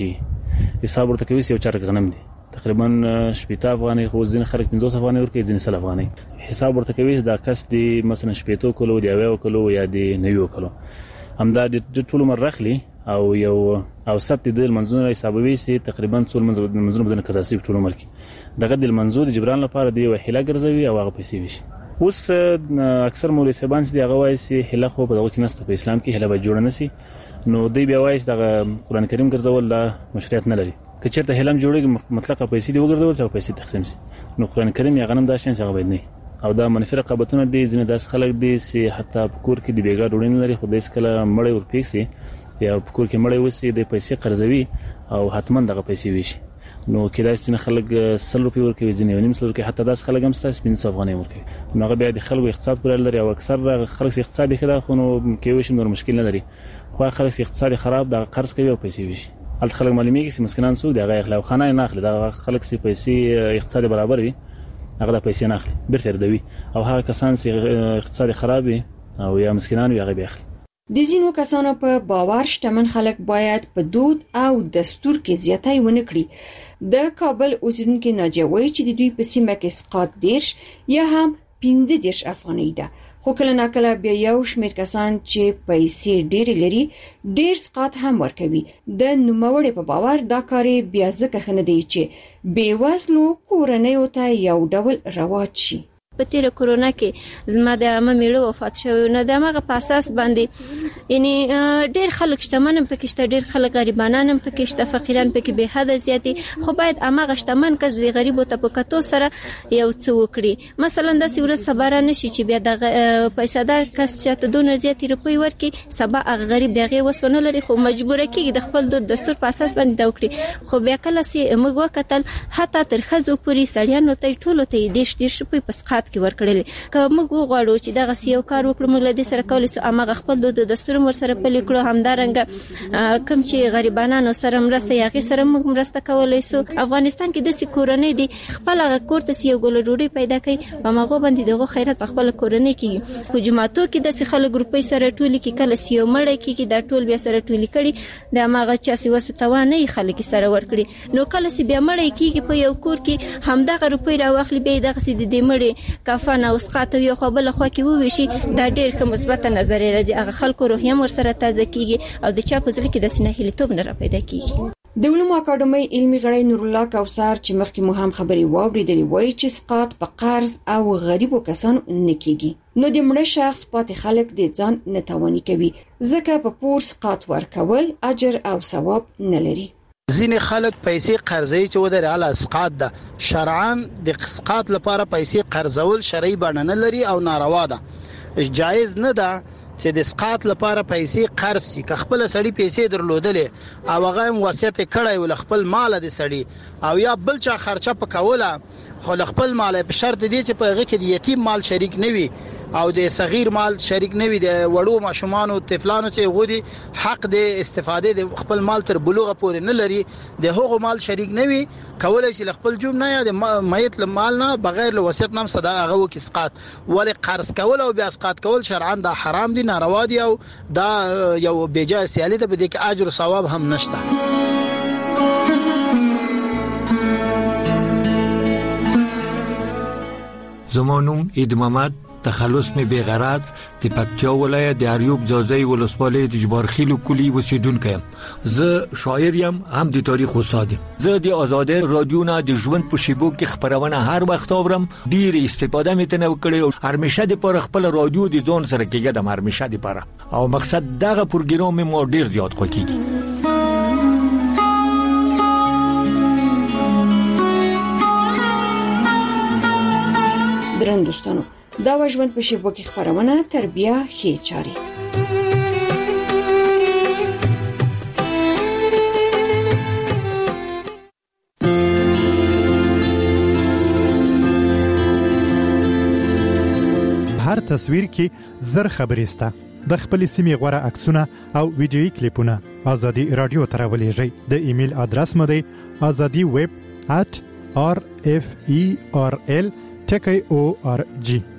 کوي یو چارک غنم دي تقریبا 70 افغانۍ خو ځین خلک 500 افغانۍ ورکړي ځین 100 افغانۍ. حساب ورته کوي دا کس دی مثلا 70 کلو دی 90 کلو یا دی 90 کلو همدا د ټول مر رخلی او یو او ست د منځونه حسابوي سي تقریبا ټول منځونه بدن قضاسي ټول عمر کې دغه د منځور جبران لپاره دی وحیله ګرځوي او هغه پیسې وشي. اوس اکثر مولوی صاحبان چې هغه وایي چې هله خو په دغه کې نسته په اسلام کې هله به جوړ نه سي نو دی بیا وایي دغه قران کریم ګرځول د مشروعیت نه لري. کچېرته هلم جوړیږي مطلقه پیسې دی وګرځول چې پیسې تقسیم شي نو قران کریم یا غنم داشتن څنګه باید نه او دا منفي رقابتونه دي ځینې داس خلک دي چې حتی په کور کې د بیګا ډوډۍ نه لري خو د اسکله مړی ور پیښي یا په کور کې مړی وسی د پیسې قرضوي او حتما دغه پیسې وشي نو کله چې خلک 100 روپۍ ورکوي ځینې 900 روپۍ حتی داس خلک هم 500 افغانۍ ورکوي نو هغه بیا د خلکو اقتصاد پر لري او اکثر خلک اقتصادي کده خو نو کې وشي نور مشکل نه لري خو خلک اقتصادي خراب د قرض کوي او پیسې وشي الته خلک معلومیږي چې مسکینان څوک دغه اخلاق خانه نه اخلي دا خلک چې پیسې اقتصادي برابر وي هغه پیسې نه اخلي بیرته ردوي او هغه کسان چې اقتصادي خراب او یا مسکینان وي هغه به اخلي. د ځینو کسانو په باور شتمن خلک باید په دود او دستور کې زیاتای ونه کړي. د کابل اوسیدونکو ناجیه وایي چې د دوی په سیمه کې سقاط 10 یا هم 15 افغانۍ ده خو کله ناکله بیا یو شمېر کسان چې پیسې ډېرې لري ډېر سقاط هم ورکوي. د نوموړي په باور دا کار بیا ځکه ښه نه دی چې بېوزلو کورنیو ته یو ډول رواج شي. په تیر کورونا کې زما د عامه میړه وفات شوی نو د هغه په اساس باندې یعنی ډیر خلک شتمن هم پکې شته ډیر خلک غریبانان هم پکې شته فقیران پکې به حد زیاتی خو باید هغه شتمن کس د غریبو ته په کتو سره یو څه وکړي. مثلا د سیوره صبر نشي چې بیا د پیسادار کس چې ته دونه زیاتی روپی ورکي سبا هغه غریب دغه وسونه لري خو مجبور کیږي د خپل د دستور په اساس باندې دا وکړي. خو بیا کله سي موږ وکتل حتی تر خزو پوری سړیانو ته ټولو ته دیش په پسخات کې ورکړل که موږ غواړو چې دغه سیو کار وکړو موږ له دې سره کولای سو امغه خپل د دستور مر سره پلي کړو همدارنګه کم چې غریبانو سره مرسته یاغي سره موږ مرسته کولای سو. افغانستان کې د سکورنۍ دی خپل کور ته یو ګل ډوډۍ پیدا کوي په مغو باندې دغه خیرات په خپل کورنۍ کې په جماعتو کې د خلک ګروپي سره ټولي کې کله سیو مړ کې دا ټول بیا سره ټولي کړي د امغه چا سی وسو توانې خلک سره ورکړي نو کله سی بیا مړ کې په یو کور کې همدغه روپۍ راوخلي به دغه سي د مړ کفن او سقاط یو خو بل خو کې وویشي دا ډېر کوم مثبت نظر راځي هغه خلکو روحیه ور سره تازه کیږي او د چا په ځل کې د سینه هلیتوب نه را پیدا کیږي. د علومو اکاډمۍ علمي غړی نور الله کوثر چې مخکې مو هم خبري واوریدلې وایي چې سقاط په قرض او غریبو کسانو نه کیږي نو د مړ شخص پاتې خلک د ځان نتواني کوي ځکه په پور سقاط ورکول اجر او ثواب نه لري. ځینې خلک پیسې قرضوي چې ودرې علی اسقاط ده شرعاً د اسقاط لپاره پیسې قرضول شرعي بڼه نه لري او ناروا ده جایز نه ده چې د اسقاط لپاره پیسې قرض شي که خپل سړی پیسې درلودلې او هغه وصیت کړی ول خپل مال د سړی او یا بل چا خرچه پکوله خو خپل مال په شرط دی چې په هغه کې د یتیم مال شریک نه وي او د صغیر مال شریک نه وي د وړو ماشومانو طفلانو چې غوډي حق د استفاده د خپل مال تر بلوغه پورې نه لري د هغو مال شریک نه وي کولای شي خپل جوب نه یا د میت له مال نه بغیر له وصیت نام صدا هغه وکي اسقاط ولې قرض کول او بیا اسقاط کول شرعاً دا حرام دي ناروا دي او دا یو بیجا سیالي ده به د اجر او ثواب هم نشته. زمانوم اید محمد تخلص می بیغرض د پکتیا ولایت د اریوب ځاځي ولسوالۍ د جبارخیل کلی اوسیدونکی یم. زه شاعر یم هم د تاریخ استاد یم. زه د آزادۍ رادیو نه د ژوند په شیبو کې خبرونه هر وخت اورم. ډیر استفاده مې تنه وکړې او هرمشه د پر خپل رادیو د ځون سره کېږم هرمشه د پر او مقصد دغه پروګرام مې ډیر زیات خوښیږي. درن دوستانو دا ژوند په شیبو کې خبرونه تربیه ښې چاري. هر تصویر کې زر خبرې سته. د خپل سیمې غوړه عکسونه او ویډیويي کلیپونه ازادي رادیو ته راولېږئ. د ایمیل ادرس مو دی azadiweb@rferl.org.